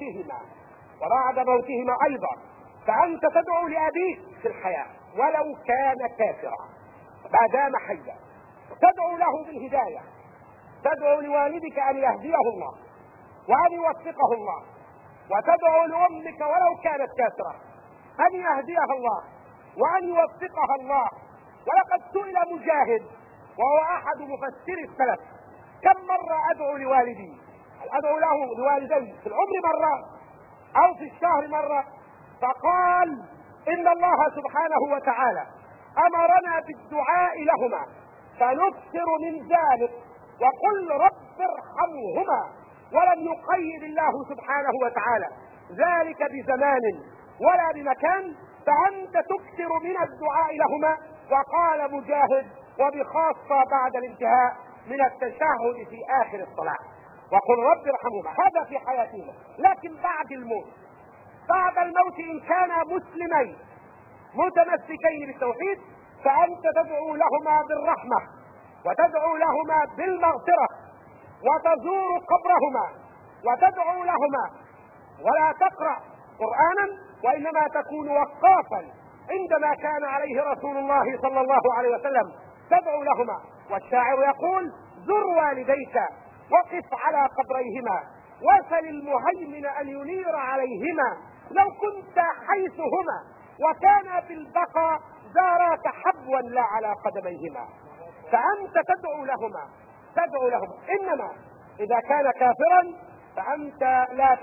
موتهما أيضا. فأنت تدعو لأبيك في الحياة ولو كان كافرا ما دام حيا، تدعو له بالهداية، تدعو لوالدك أن يهديه الله وأن يوفقه الله، وتدعو لأمك ولو كانت كافرة أن يهديها الله وأن يوفقها الله. ولقد سئل مجاهد وهو أحد مفسري السلف: كم مرة أدعو لوالدي؟ أدعو له لوالدي في العمر مرة أو في الشهر مرة؟ فقال: إن الله سبحانه وتعالى أمرنا بالدعاء لهما فنكثر من ذلك، وقل رب ارحمهما. ولم يقيد الله سبحانه وتعالى ذلك بزمان ولا بمكان، فأنت تكثر من الدعاء لهما. وقال مجاهد: وبخاصة بعد الانتهاء من التشهد في آخر الصلاة، وقل رب ارحمهما. هذا في حياتهما. لكن بعد الموت إن كانا مسلمين متمسكين بالتوحيد، فأنت تدعو لهما بالرحمة، وتدعو لهما بالمغفرة، وتزور قبرهما وتدعو لهما، ولا تقرأ قرآنا، وإنما تكون وقافا عندما كان عليه رسول الله صلى الله عليه وسلم، تدعو لهما. والشاعر يقول: زر والديك وقف على قبريهما، وسل المهيمن أن ينير عليهما، لو كنت حيثهما وكان في البقاء زاراك حبوا لا على قدميهما. فأنت تدعو لهما، إنما إذا كان كافرا فأنت لا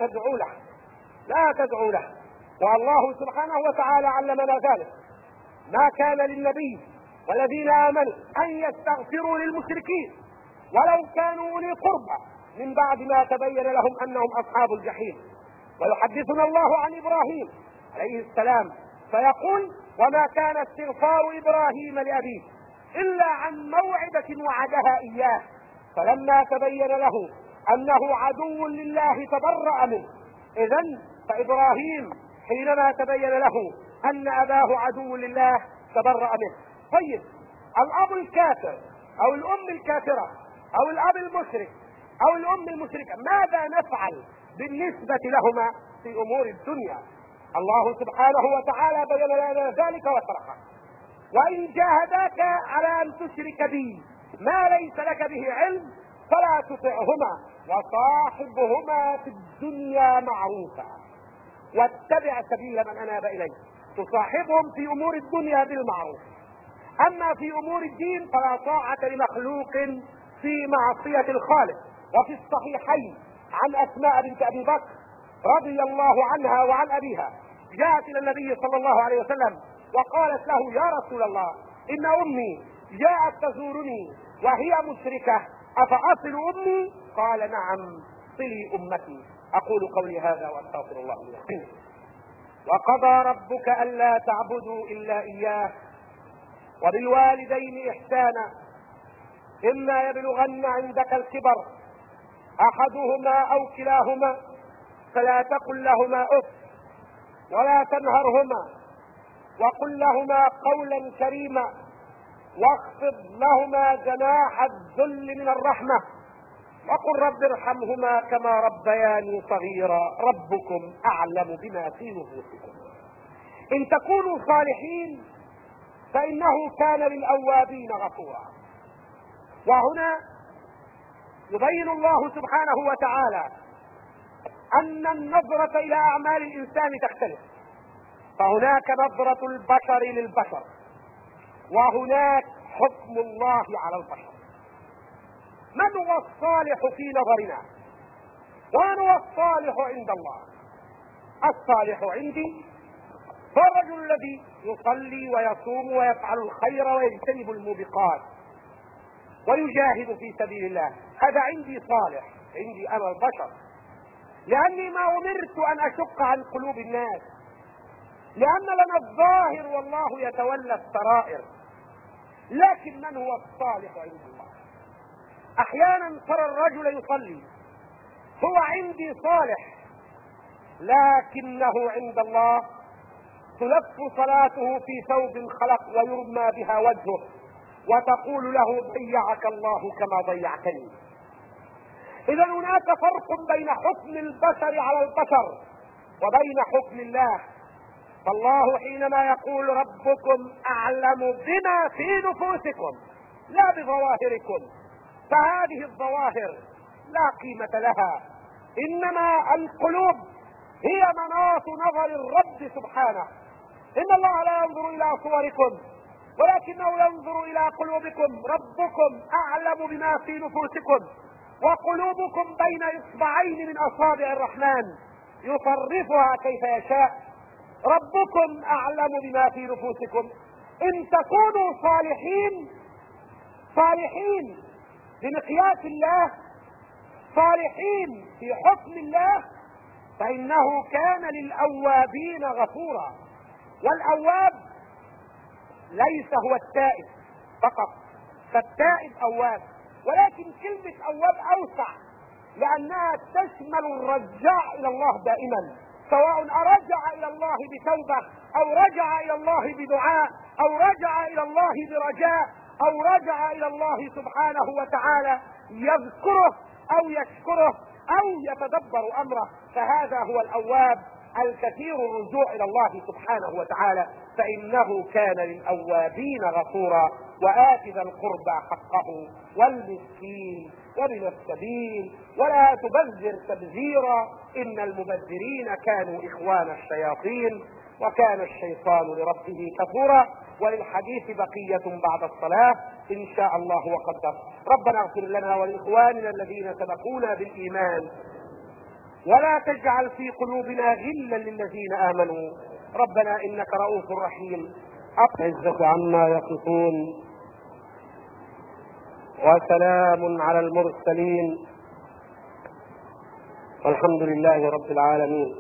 تدعو له. والله سبحانه وتعالى علمنا ذلك: ما كان للنبي والذين آمنوا أن يستغفروا للمشركين ولو كانوا أولي قربى من بعد ما تبين لهم أنهم أصحاب الجحيم. ويحدثنا الله عن إبراهيم عليه السلام فيقول: وما كان استغفار إبراهيم لأبيه إلا عن موعدة وعدها إياه فلما تبين له أنه عدو لله تبرأ منه. إذن فإبراهيم حينما تبين له أن أباه عدو لله تبرأ منه. طيب، الأب الكافر أو الأم الكافرة أو الأب المشرك أو الأم المشركة، ماذا نفعل بالنسبة لهما في أمور الدنيا؟ الله سبحانه وتعالى بين لنا ذلك وشرحه: وإن جاهداك على أن تشرك بي ما ليس لك به علم فلا تطعهما وصاحبهما في الدنيا معروفا واتبع سبيل من أناب إلي. تصاحبهم في أمور الدنيا بالمعروف، أما في أمور الدين فلا طاعة لمخلوق في معصية الخالق. وفي الصحيحين عن أسماء بنت أبي بكر رضي الله عنها وعن أبيها جاءت إلى النبي صلى الله عليه وسلم وقالت له: يا رسول الله، إن أمي جاءت تزورني وهي مشركة، أفأصل أمي؟ قال: نعم، صلي أمتي. أقول قولي هذا وأستغفر الله لي ولكم. وقضى ربك ألا تعبدوا إلا إياه وبالوالدين إحسانا إما يبلغن عندك الكبر أحدهما أو كلاهما فلا تقل لهما أف ولا تنهرهما وقل لهما قولا كريما واخفض لهما جناح الذل من الرحمة وقل رب ارحمهما كما ربياني صغيرا ربكم أعلم بما في نفوسكم إن تكونوا صالحين فإنه كان للأوابين غفورا. وهنا يبين الله سبحانه وتعالى أن النظرة إلى أعمال الإنسان تختلف، فهناك نظرة البشر للبشر وهناك حكم الله على البشر. من هو الصالح في نظرنا ومن هو الصالح عند الله؟ الصالح عندي هو الرجل الذي يصلي ويصوم ويفعل الخير ويجتنب الموبقات ويجاهد في سبيل الله، هذا عندي صالح، عندي أنا البشر، لأني ما أمرت أن أشق عن قلوب الناس، لأن لنا الظاهر والله يتولى السرائر. لكن من هو الصالح عند الله؟ أحيانا ترى الرجل يصلي، هو عندي صالح، لكنه عند الله تلف صلاته في ثوب خلق ويرمى بها وجهه وتقول له: ضيعك الله كما ضيعتني. إذا هناك فرق بين حكم البشر على البشر وبين حكم الله. فالله حينما يقول: ربكم أعلم بما في نفوسكم لا بظواهركم، فهذه الظواهر لا قيمة لها، إنما القلوب هي مناط نظر الرب سبحانه. إن الله لا ينظر إلى صوركم ولكنه ينظر إلى قلوبكم. ربكم أعلم بما في نفوسكم وقلوبكم بين إصبعين من أصابع الرحمن يصرفها كيف يشاء. ربكم أعلم بما في نفوسكم. إن تكونوا صالحين بمقياس الله، صالحين في حكم الله، فإنه كان للأوابين غفورا. والأواب ليس هو التائب فقط، فالتائب أواب، ولكن كلمة أواب أوسع لأنها تشمل الرجاع إلى الله دائما، سواء أرجع إلى الله بتوبة أو رجع إلى الله بدعاء أو رجع إلى الله برجاء أو رجع إلى الله سبحانه وتعالى يذكره أو يشكره أو يتدبر أمره، فهذا هو الأواب. الكثير الرجوع إلى الله سبحانه وتعالى، فإنه كان للأوابين غفورا. وآت ذا القربى حقه والمسكين وابن السبيل ولا تبذر تبذيرا إن المبذرين كانوا إخوان الشياطين وكان الشيطان لربه كفورا. وللحديث بقية بعد الصلاة إن شاء الله وقدر. ربنا اغفر لنا ولإخواننا الذين سبقونا بالإيمان ولا تجعل في قلوبنا غلا للذين آمنوا ربنا إنك رؤوف رحيم. عزة عما يصفون وسلام على المرسلين والحمد لله رب العالمين.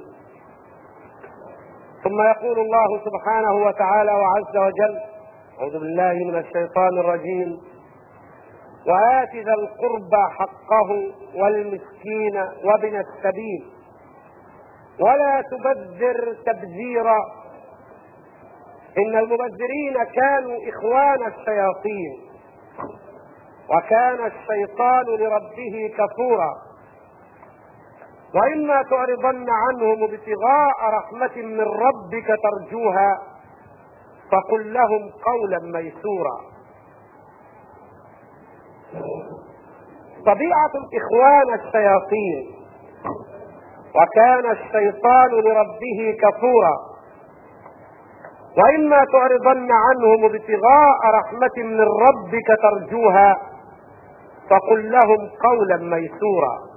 ثم يقول الله سبحانه وتعالى وعز وجل: أعوذ بالله من الشيطان الرجيم: وآت ذا القربى حقه والمسكين وابن السبيل ولا تبذر تبذيرا إن المبذرين كانوا إخوان الشياطين وكان الشيطان لربه كفورا. وإما تعرضن عنهم ابتغاء رحمة من ربك ترجوها فقل لهم قولا ميسورا. طبيعة الإخوان الشياطين وكان الشيطان لربه كفورا. وإما تعرضن عنهم ابتغاء رحمة من ربك ترجوها فقل لهم قولا ميسورا.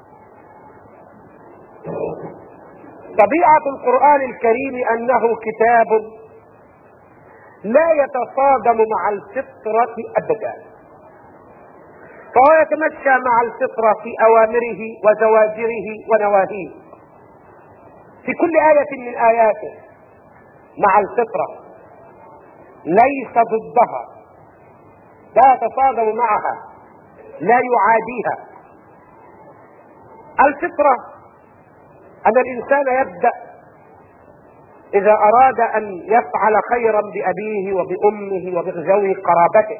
طبيعة القرآن الكريم أنه كتاب لا يتصادم مع الفطرة أبدا، فهو يتمشى مع الفطرة في أوامره وزواجره ونواهيه في كل آية من آياته مع الفطرة، ليس ضدها، لا يتصادم معها، لا يعاديها. الفطرة أن الإنسان يبدأ إذا أراد أن يفعل خيرا بأبيه وبأمه وبذوي قرابته،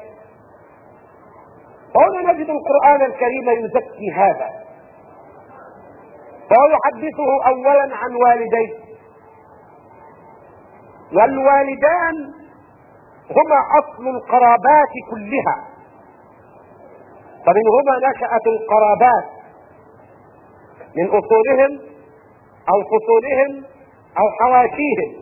وهنا نجد القرآن الكريم يزكي هذا، فهو يحدثه أولا عن والديه، والوالدان هما أصل القرابات كلها، فمنهما نشأت القرابات من أصولهم أو فصولهم أو حواشيهم،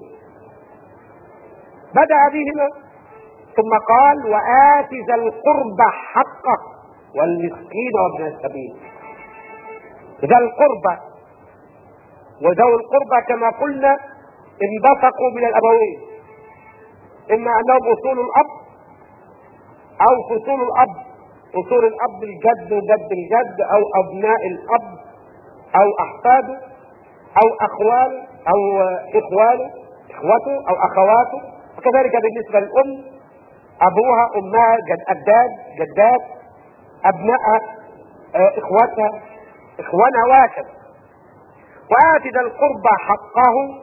بدأ بهما ثم قال: وآت ذا القربى حقه والمسكين وابن السبيل. ذا القربى وذوي القربى كما قلنا انبثقوا من الأبوين، إما أنهم أصول الأب أو فصول الأب، أصول الأب الجد وجد الجد أو أبناء الأب أو أحفاده أو أخواله أو إخوانه إخوته أو أخواته، وكذلك بالنسبة للأم أبوها أمها أجداد جدات أبنائها إخوتها إخوانها وهكذا. وآت ذا القربى حقه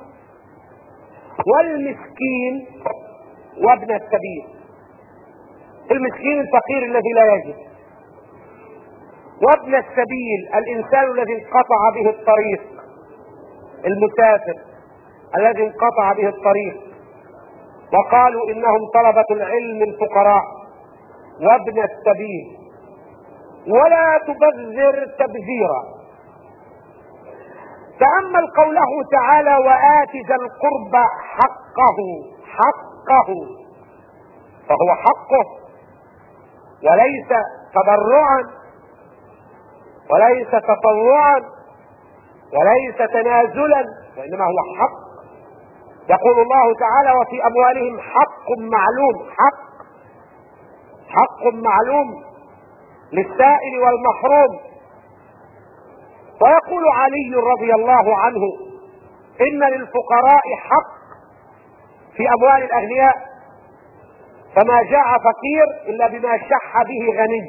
والمسكين وابن السبيل. المسكين الفقير الذي لا يجد، وابن السبيل الإنسان الذي انقطع به الطريق، المسافر الذي انقطع به الطريق، وقالوا إنهم طلبة العلم الفقراء. وابن السبيل ولا تبذر تبذيرا. تأمل قوله تعالى: وآت ذا القربى حقه، حقه، فهو حقه وليس تبرعا وليس تطوعا وليس تنازلا، وإنما هو حق. يقول الله تعالى: وفي أموالهم حق معلوم، حق معلوم للسائل والمحروم. ويقول علي رضي الله عنه: إن للفقراء حق في أموال الأغنياء، فما جاء فقير إلا بما شح به غني.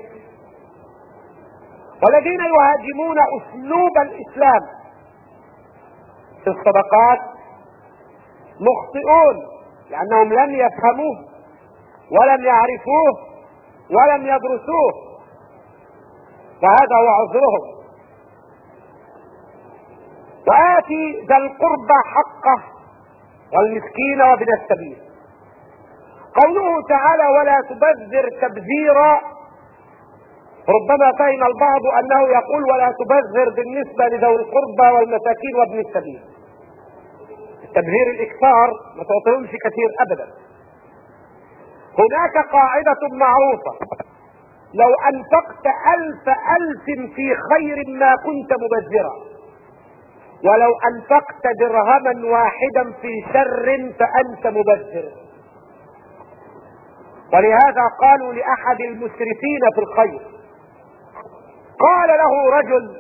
والذين يهاجمون أسلوب الإسلام في الصدقات مخطئون، لأنهم لم يفهموه ولم يعرفوه ولم يدرسوه، وهذا هو عذرهم. وآتي ذا القربى حقه والمسكين وابن السبيل. قوله تعالى ولا تبذر تبذيرا، ربما فهم البعض انه يقول ولا تبذر بالنسبة لذوي القربى والمساكين وابن السبيل. التبذير الاكثار ما تعطيهمش كثير ابدا. هناك قاعدة معروفة، لو انفقت 1000 في خير ما كنت مبذرا، ولو انفقت درهما واحدا في شر فانت مبذر. ولهذا قالوا لاحد المسرفين في الخير، قال له رجل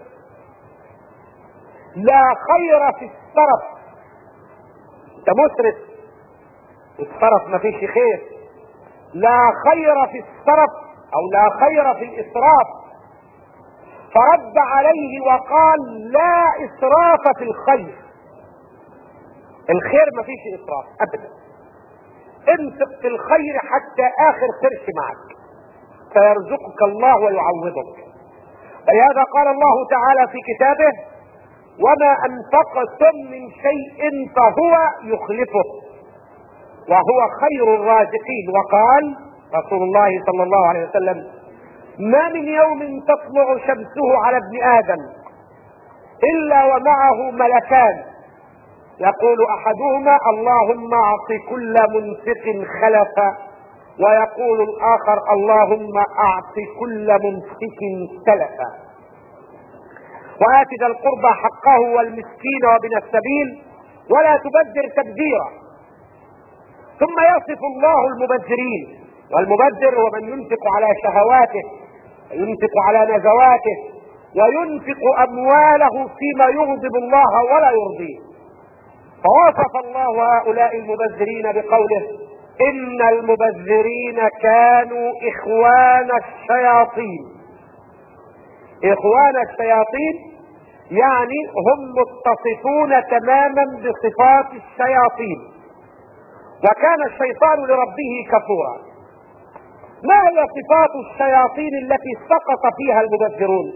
لا خير في السرف. انت مسرف، السرف ما فيش خير. لا خير في السرف او لا خير في الاسراف. فرد عليه وقال لا اسراف في الخير. الخير ما فيش اسراف ابدا. انفق في الخير حتى اخر قرش معك فيرزقك الله ويعوضك. ولهذا قال الله تعالى في كتابه وما انفقتم من شيء فهو يخلفه وهو خير الرازقين. وقال رسول الله صلى الله عليه وسلم ما من يوم تطلع شمسه على ابن ادم الا ومعه ملكان يقول احدهما اللهم اعط كل منفق خلفا، ويقول الاخر اللهم اعط كل ممسك سلفا. وآت ذا القربى حقه والمسكين وابن السبيل ولا تبذر تبذيرا. ثم يصف الله المبذرين، والمبذر هو من ينفق على شهواته وينفق على نزواته وينفق امواله فيما يغضب الله ولا يرضيه. فوصف الله هؤلاء المبذرين بقوله ان المبذرين كانوا اخوان الشياطين. اخوان الشياطين يعني هم متصفون تماما بصفات الشياطين، وكان الشيطان لربه كفورا. ما هي صفات الشياطين التي سقط فيها المبذرون؟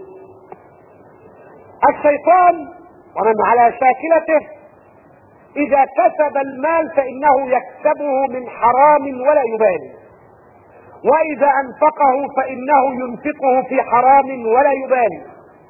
الشيطان ومن على شاكلته اذا كسب المال فانه يكسبه من حرام ولا يبالي، واذا انفقه فانه ينفقه في حرام ولا يبالي.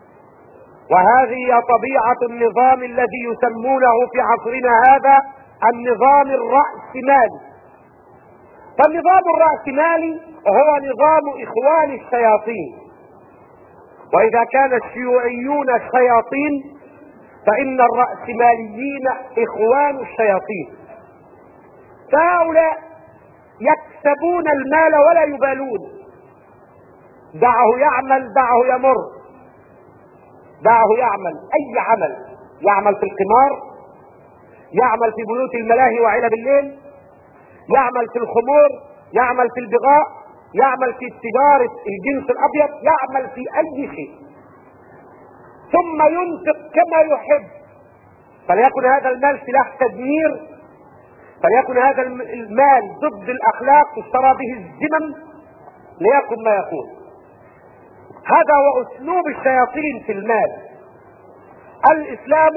وهذه طبيعة النظام الذي يسمونه في عصرنا هذا النظام الرأسمالي. فالنظام الرأسمالي هو نظام اخوان الشياطين، واذا كان الشيوعيون الشياطين فان الرأسماليين اخوان الشياطين. فهؤلاء يكسبون المال ولا يبالون، دعه يعمل دعه يمر، دعه يعمل اي عمل، يعمل في القمار، يعمل في بيوت الملاهي وعلب الليل، يعمل في الخمور، يعمل في البغاء، يعمل في تجارة الجنس الابيض، يعمل في اي شيء ثم ينفق كما يحب. فليكن هذا المال سلاح تدمير، فليكن هذا المال ضد الاخلاق تشترى به الذمم، ليكن ما يكون. هذا هو اسلوب الشياطين في المال. الاسلام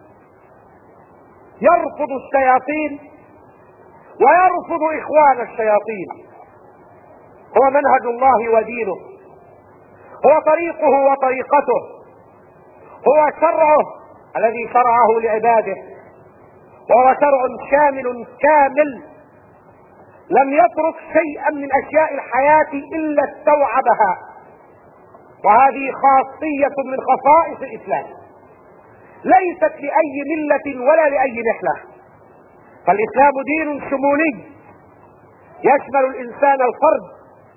يرفض الشياطين ويرفض اخوان الشياطين. هو منهج الله ودينه، هو طريقه وطريقته، هو شرعه الذي شرعه لعباده، وهو شرع شامل كامل لم يترك شيئا من اشياء الحياة الا استوعبها. وهذه خاصية من خصائص الاسلام، ليست لاي ملة ولا لاي نحلة. فالاسلام دين شمولي يشمل الانسان الفرد،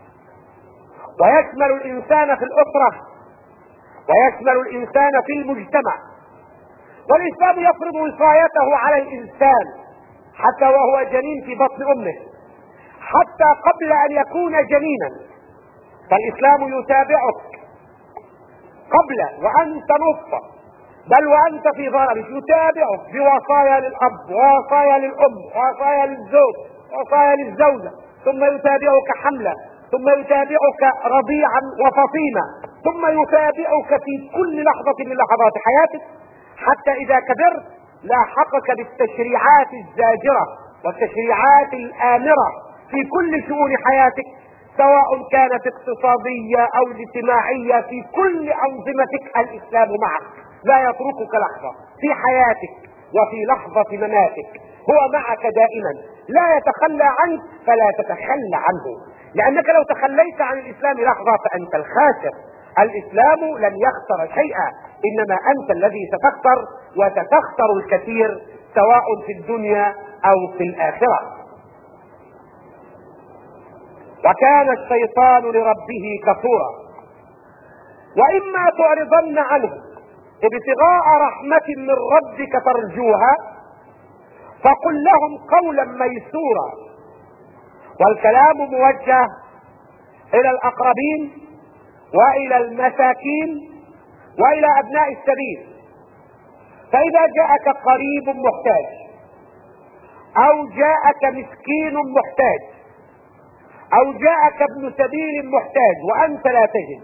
ويشمل الانسان في الاسرة، ويشمل الانسان في المجتمع. والاسلام يفرض وصايته على الانسان حتى وهو جنين في بطن امه، حتى قبل ان يكون جنينا. فالاسلام يتابعك قبل وانت نطفة، بل وانت في ظهرك، يتابعك بوصايا للاب ووصايا للام ووصايا للزوج ووصايا للزوجة، ثم يتابعك حملا، ثم يتابعك رضيعا وفطيما، ثم يتابعك في كل لحظة من لحظات حياتك حتى إذا كبرت لاحقك بالتشريعات الزاجرة والتشريعات الآمرة في كل شؤون حياتك، سواء كانت اقتصادية أو اجتماعية. في كل أنظمتك الإسلام معك، لا يتركك لحظة في حياتك وفي لحظة مماتك، هو معك دائما، لا يتخلى عنك فلا تتخلى عنه، لأنك لو تخليت عن الإسلام لحظة فأنت الخاسر. الإسلام لن يخسر شيئا، إنما أنت الذي ستخسر، وستخسر الكثير سواء في الدنيا أو في الآخرة. وكان الشيطان لربه كفورا. وإما تعرضن عنه ابتغاء رحمة من ربك ترجوها فقل لهم قولا ميسورا. والكلام موجه إلى الأقربين وإلى المساكين وإلى أبناء السبيل. فإذا جاءك قريب محتاج أو جاءك مسكين محتاج أو جاءك ابن سبيل محتاج وأنت لا تجد،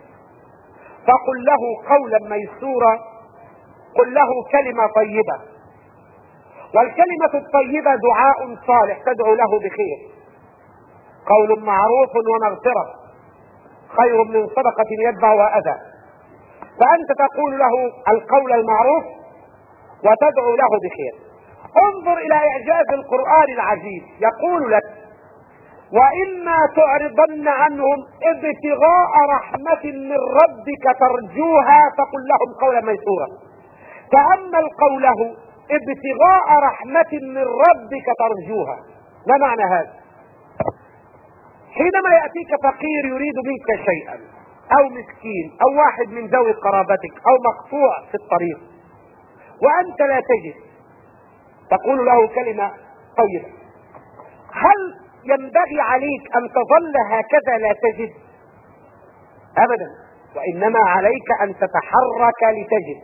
فقل له قولا ميسورا، قل له كلمة طيبة. والكلمة الطيبة دعاء صالح تدعو له بخير. قول معروف ومغفرة خير من صدقة يتبعها أذى. فأنت تقول له القول المعروف وتدعو له بخير. انظر إلى إعجاز القرآن العزيز، يقول لك وإما تعرضن عنهم ابتغاء رحمة من ربك ترجوها فقل لهم قولا ميسورا. تأمل قوله ابتغاء رحمة من ربك ترجوها، ما معنى هذا؟ حينما يأتيك فقير يريد منك شيئا أو مسكين أو واحد من ذوي قرابتك أو مقطوع في الطريق وأنت لا تجد، تقول له كلمة طيبة. هل ينبغي عليك أن تظل هكذا لا تجد؟ أبدا، وإنما عليك أن تتحرك لتجد،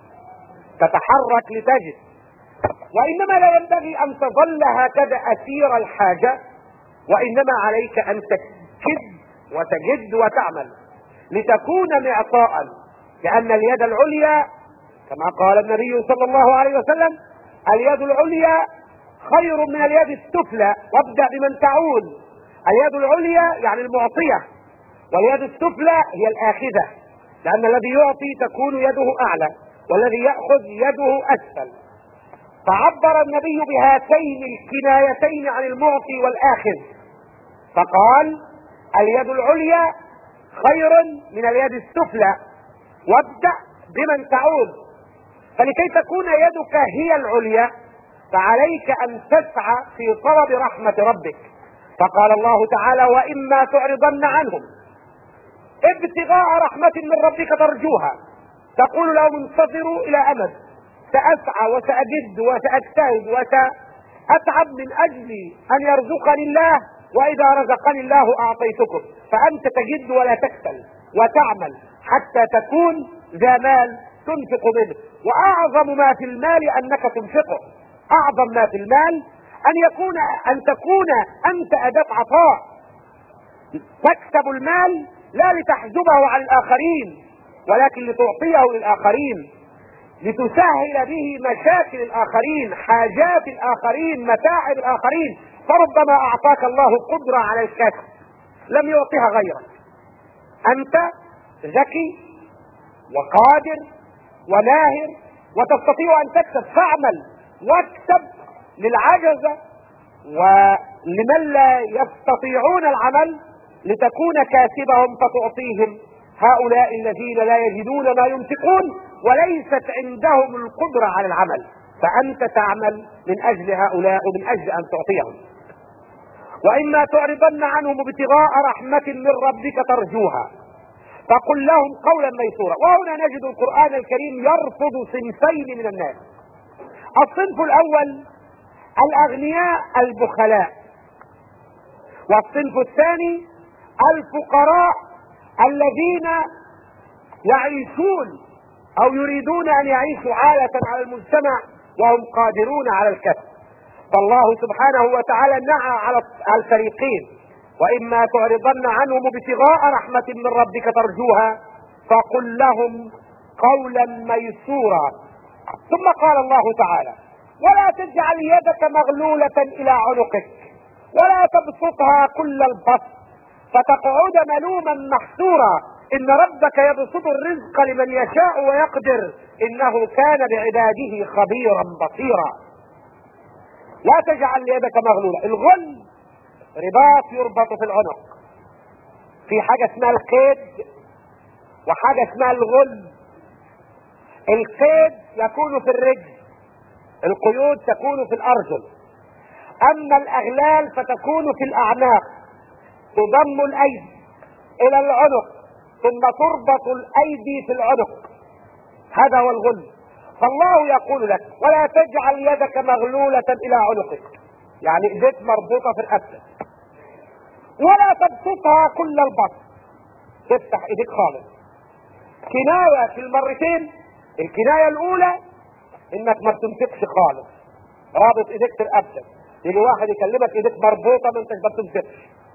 تتحرك لتجد. وإنما لا ينبغي أن تظل هكذا أسير الحاجة، وإنما عليك أن تجد وتجد وتعمل لتكون معطاء. لأن اليد العليا كما قال النبي صلى الله عليه وسلم اليد العليا خير من اليد السفلى، وابدأ بمن تعول. اليد العليا يعني المعطية، واليد السفلى هي الآخذة، لأن الذي يعطي تكون يده أعلى والذي يأخذ يده أسفل. فعبر النبي بهاتين الكنايتين عن المعطي والآخذ، فقال اليد العليا خير من اليد السفلى، وابدأ بمن تعود. فلكي تكون يدك هي العليا فعليك أن تسعى في طلب رحمة ربك. فقال الله تعالى وإما تعرضن عنهم ابتغاء رحمة من ربك ترجوها، تقول لهم انتظروا إلى أمد، سأسعى وسأجد وسأجتهد وسأتعب من أجل أن يرزقني الله، وإذا رزقني الله أعطيتكم. فأنت تجد ولا تكسل وتعمل حتى تكون ذا مال تنفق منه. وأعظم ما في المال أنك تنفقه، أعظم ما في المال أن تكون أنت أداة عطاء، تكسب المال لا لتحجبه عن الآخرين ولكن لتعطيه للآخرين، لتسهل به مشاكل الآخرين، حاجات الآخرين، متاعب الآخرين. فربما أعطاك الله قدرة على الكسب لم يعطيها غيرك، أنت ذكي وقادر وماهر وتستطيع أن تكسب، فاعمل واكسب للعجزة ولمن لا يستطيعون العمل لتكون كاسبهم فتعطيهم هؤلاء الذين لا يجدون ما ينفقون وليست عندهم القدرة على العمل، فأنت تعمل من أجل هؤلاء ومن أجل أن تعطيهم. وإما تعرضن عنهم ابتغاء رحمة من ربك ترجوها فقل لهم قولا ميسورا. وهنا نجد القرآن الكريم يرفض صنفين من الناس. الصنف الأول الأغنياء البخلاء، والصنف الثاني الفقراء الذين يعيشون أو يريدون أن يعيشوا عالة على المجتمع وهم قادرون على الكسب. فالله سبحانه وتعالى نعى على الفريقين. وإما تعرضن عنهم ابتغاء رحمة من ربك ترجوها فقل لهم قولا ميسورا. ثم قال الله تعالى: ولا تجعل يدك مغلولة إلى عنقك ولا تبسطها كل البسط فتقعد ملوما محسورا إن ربك يبسط الرزق لمن يشاء ويقدر إنه كان بعباده خبيرا بصيرا. لا تجعل يدك مغلولة. الغل رباط يربط في العنق. في حاجة اسمها القيد وحاجة اسمها الغل. القيد يكون في الرجل، القيود تكون في الأرجل، أما الأغلال فتكون في الأعناق. تضم الأيدي إلى العنق ثم تربط الأيدي في العنق، هذا هو الغل. فالله يقول لك: ولا تجعل يدك مغلولة إلى عنقك، يعني ايديك مربوطة في رقبتك، ولا تبسطها كل البسط، تفتح ايديك خالص. كناية في المرتين. الكناية الأولى إنك ما بتمسكش خالص، رابط ايديك في رقبتك. يجي واحد يكلمك ايديك مربوطة ما انتش بتمسكش،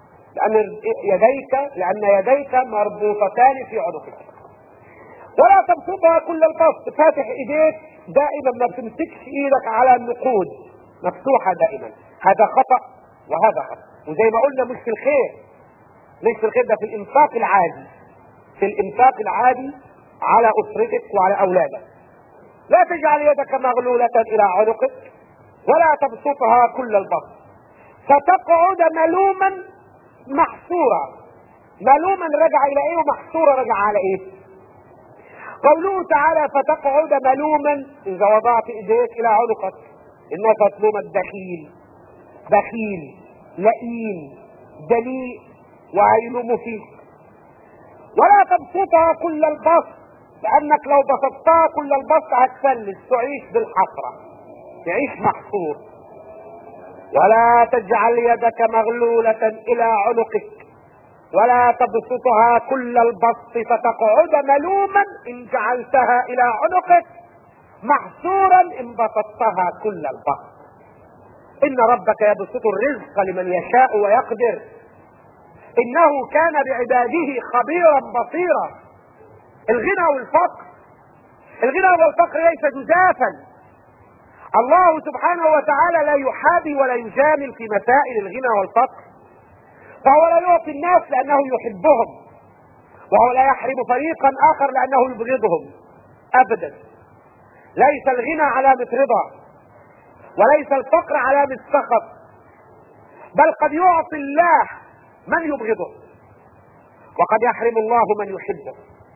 لأن يديك مربوطتان في عنقك. ولا تبسطها كل البسط، فاتح ايديك دائما، ما بتمسكش ايدك على النقود، مفتوحة دائما. هذا خطأ وهذا خطأ. وزي ما قلنا مش في الخير، مش في الخير، ده في الإنفاق العادي، في الإنفاق العادي على أسرتك وعلى أولادك. لا تجعل يدك مغلولة إلى عنقك ولا تبسطها كل البسط فتقعد ملوما محسورا. ملوما رجع إلى إيه ومحسورا رجع على إيه؟ قوله تعالى: فتقعد ملوما، إذا وضعت إيديك إلى عنقك إنك تلوم الدخيل، بخيل، لئيم، دنيء، وهيلوم فيك. ولا تبسطها كل البسط، لأنك لو بسطتها كل البسط هتفلس، تعيش بالحسرة، تعيش محصور. ولا تجعل يدك مغلولة إلى عنقك ولا تبسطها كل البسط فتقعد ملوما إن جعلتها إلى عنقك، محصورا إن بسطتها كل البسط. إن ربك يبسط الرزق لمن يشاء ويقدر إنه كان بعباده خبيرا بصيرا. الغنى والفقر، الغنى والفقر ليس جزافا. الله سبحانه وتعالى لا يحابي ولا يجامل في مسائل الغنى والفقر، فهو لا يعطي الناس لأنه يحبهم، وهو لا يحرم فريقا آخر لأنه يبغضهم أبدا. ليس الغنى علامة رضا وليس الفقر علامة سخط، بل قد يعطي الله من يبغضه وقد يحرم الله من يحبه.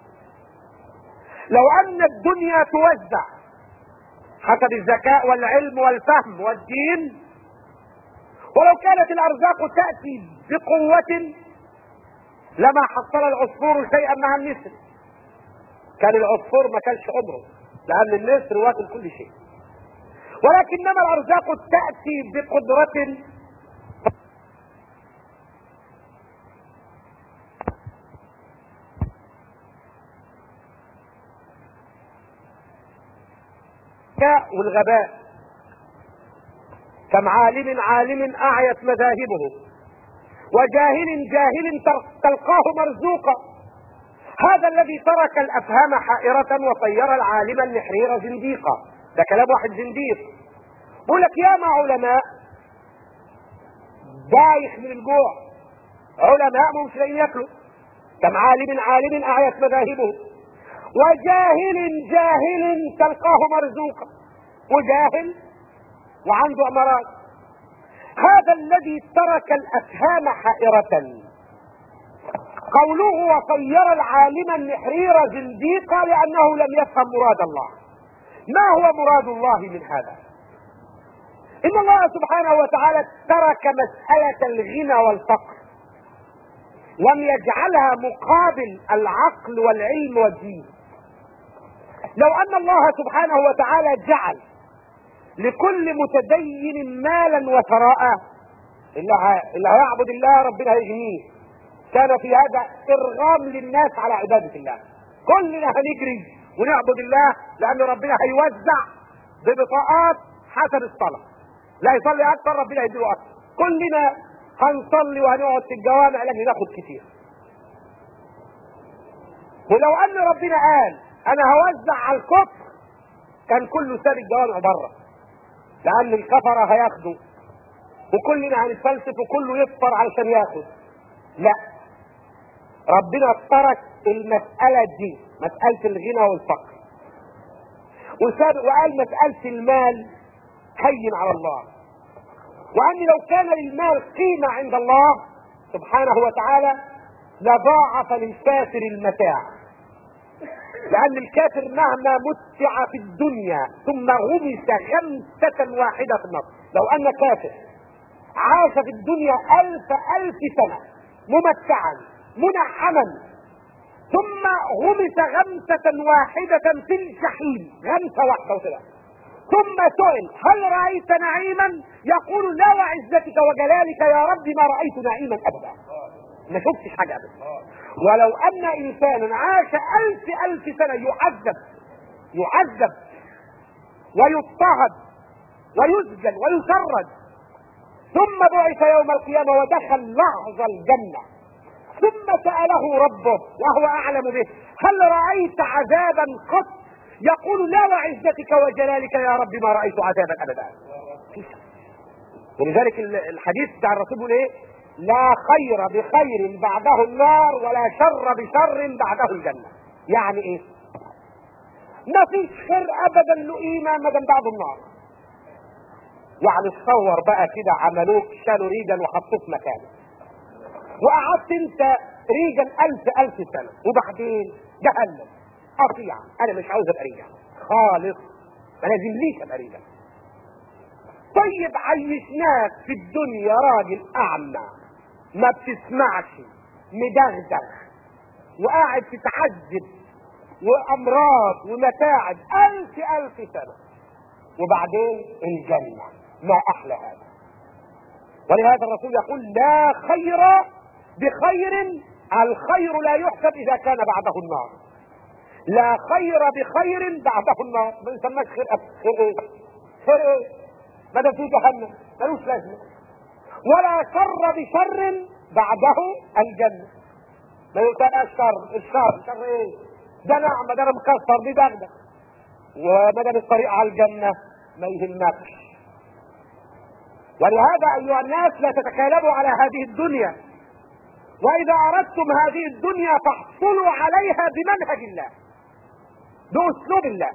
لو أن الدنيا توزع حسب الذكاء والعلم والفهم والدين، ولو كانت الأرزاق تأتي بقوة لما حصل العصفور شيئا مع النسر. كان العصفور ما كانش عمره، لأن النسر واكل كل شيء. ولكنما الأرزاق تأتي بقدرة والغباء. كم عالم أعيت مذاهبه وجاهل تلقاه مرزوقا. هذا الذي ترك الأفهام حائرة وصير العالم النحرير زنديقا. ده كلام واحد زنديق. بقول لك ياما علماء دايخ من الجوع، علماء مش لاقيين ياكلوا. كم عالم أعيت مذاهبه وجاهل تلقاه مرزوقا. وجاهل وعنده امراض. هذا الذي ترك الافهام حائرة، قوله وصير العالم النحرير زنديقا لانه لم يفهم مراد الله. ما هو مراد الله من هذا؟ ان الله سبحانه وتعالى ترك مسألة الغنى والفقر، لم يجعلها مقابل العقل والعلم والدين. لو ان الله سبحانه وتعالى جعل لكل متدين مالا وثراء، اللي هيعبد الله ربنا هيغنيه، كان في هذا ارغام للناس على عبادة الله. كلنا هنجري ونعبد الله لان ربنا هيوزع ببطاقات حسب الصلاة، لا يصلي اكثر ربنا يديله اكثر. كلنا هنصلي وهنقعد في الجوامع لكن ناخد كتير. ولو ان ربنا قال انا هوزع على الكفر كان كله ساب الجوامع بره، لان الكفره هياخدوا وكلنا هنتفلسف وكله يفطر علشان ياخد. لا، ربنا ترك المسألة دي، مسألة الغنى والفقر، وقال مسألة المال هين على الله، وأن لو كان للمال قيمة عند الله سبحانه وتعالى لضاعف للكافر المتاع، لأن الكافر مهما متع في الدنيا ثم غمس غمسة واحدة في النار. لو أن كافر عاش في الدنيا 1000 سنة ممتعا منعما ثم غمس غمسة واحدة في الجحيم، غمسة واحدة وكده، ثم سئل هل رأيت نعيما؟ يقول لا وعزتك وجلالك يا رب ما رأيت نعيما أبدا، ما شفتش حاجة أبدا. ولو أن إنسانا عاش 1000 سنة يعذب ويضطهد ويسجن ويشرد، ثم بعث يوم القيامة ودخل لحظة الجنة، ثم سأله ربه وهو أعلم به هل رأيت عذابا قط؟ يقول لا وعزتك وجلالك يا رب ما رأيت عذابا أبدا. ولذلك الحديث بتاع الرسول بيقول ايه؟ لا خير بخير بعده النار ولا شر بشر بعده الجنة. يعني ايه؟ ما فيش خير ابدا له قيمة ما دام بعده النار. يعني تصور بقى كده عملوك شالوا ريجن وحطوه في مكانه وقعدت انت ريجن 1000 سنة وبعدين جهنم قطيع، انا مش عاوز ابقى ريجن خالص، ما لازمليش ابقى ريجن. طيب عيشناك في الدنيا راجل اعمى ما بتسمعش مدغدغ وقاعد تتعذب وامراض ومتاعب 1000 سنة، وبعدين الجنة ما احلى هذا. ولهذا الرسول يقول لا خير بخير، الخير لا يحسب اذا كان بعده النار. لا خير بخير بعده النار، ما يسماش خير ايه؟ خير ايه؟ ما دام في جهنم ملوش لازمه. ولا شر بشر بعده الجنه، ما يبقى الشر ايه؟ ده نعمه، ده انا مكسر دي دغدغ، وما دام الطريق على الجنه ما يهمكش. ولهذا ايها الناس لا تتكالبوا على هذه الدنيا، واذا اردتم هذه الدنيا فاحصلوا عليها بمنهج الله باسلوب الله.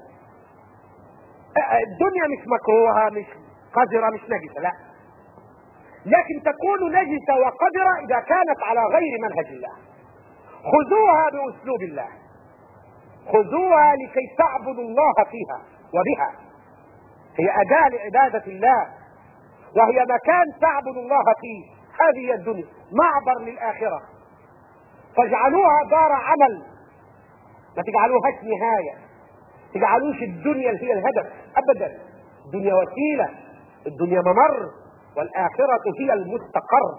الدنيا مش مكروهه مش قذره مش نجسه، لا، لكن تكون نجسه وقذره اذا كانت على غير منهج الله. خذوها باسلوب الله، خذوها لكي تعبدوا الله فيها وبها. هي اداه لعباده الله، وهي مكان تعبد الله فيه. هذه الدنيا معبر للآخرة، فاجعلوها دار عمل، ما تجعلوهاش نهاية، تجعلوش الدنيا هي الهدف أبدا. الدنيا وسيلة، الدنيا ممر، والآخرة هي المستقر.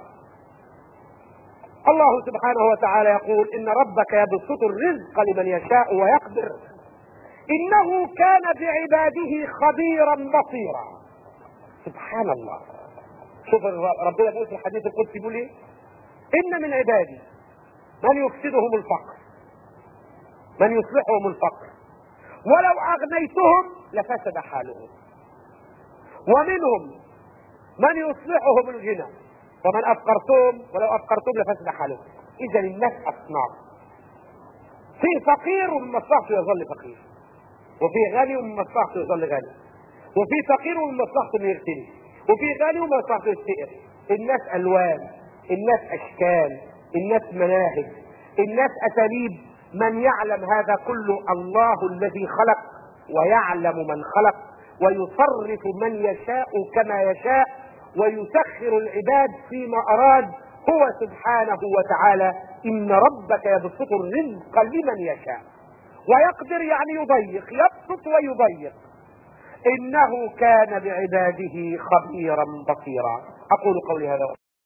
الله سبحانه وتعالى يقول إن ربك يبسط الرزق لمن يشاء ويقدر إنه كان بعباده خبيرا بصيرا. سبحان الله. شوف ربنا بيقول في الحديث القدسي بيقول ايه؟ ان من عبادي من يفسدهم الفقر، من يصلحهم الفقر، ولو اغنيتهم لفسد حالهم، ومنهم من يصلحهم الغنى، ومن افقرتهم ولو افقرتهم لفسد حالهم. اذا الناس اصناف، في فقير ومن مصلحته يظل فقير، وفي غني ومن مصلحته يظل غني، وفي فقير ومن مصلحته انه يغتني، وفي غني ومن مصلحته يستئر. الناس الوان، الناس اشكال، الناس مناهج، الناس اساليب. من يعلم هذا كله الله الذي خلق ويعلم من خلق، ويصرف من يشاء كما يشاء، ويسخر العباد فيما اراد هو سبحانه وتعالى. ان ربك يبسط الرزق لمن يشاء ويقدر، يعني يضيق، يبسط ويضيق. انه كان بعباده خبيرا بصيرا. اقول قولي هذا.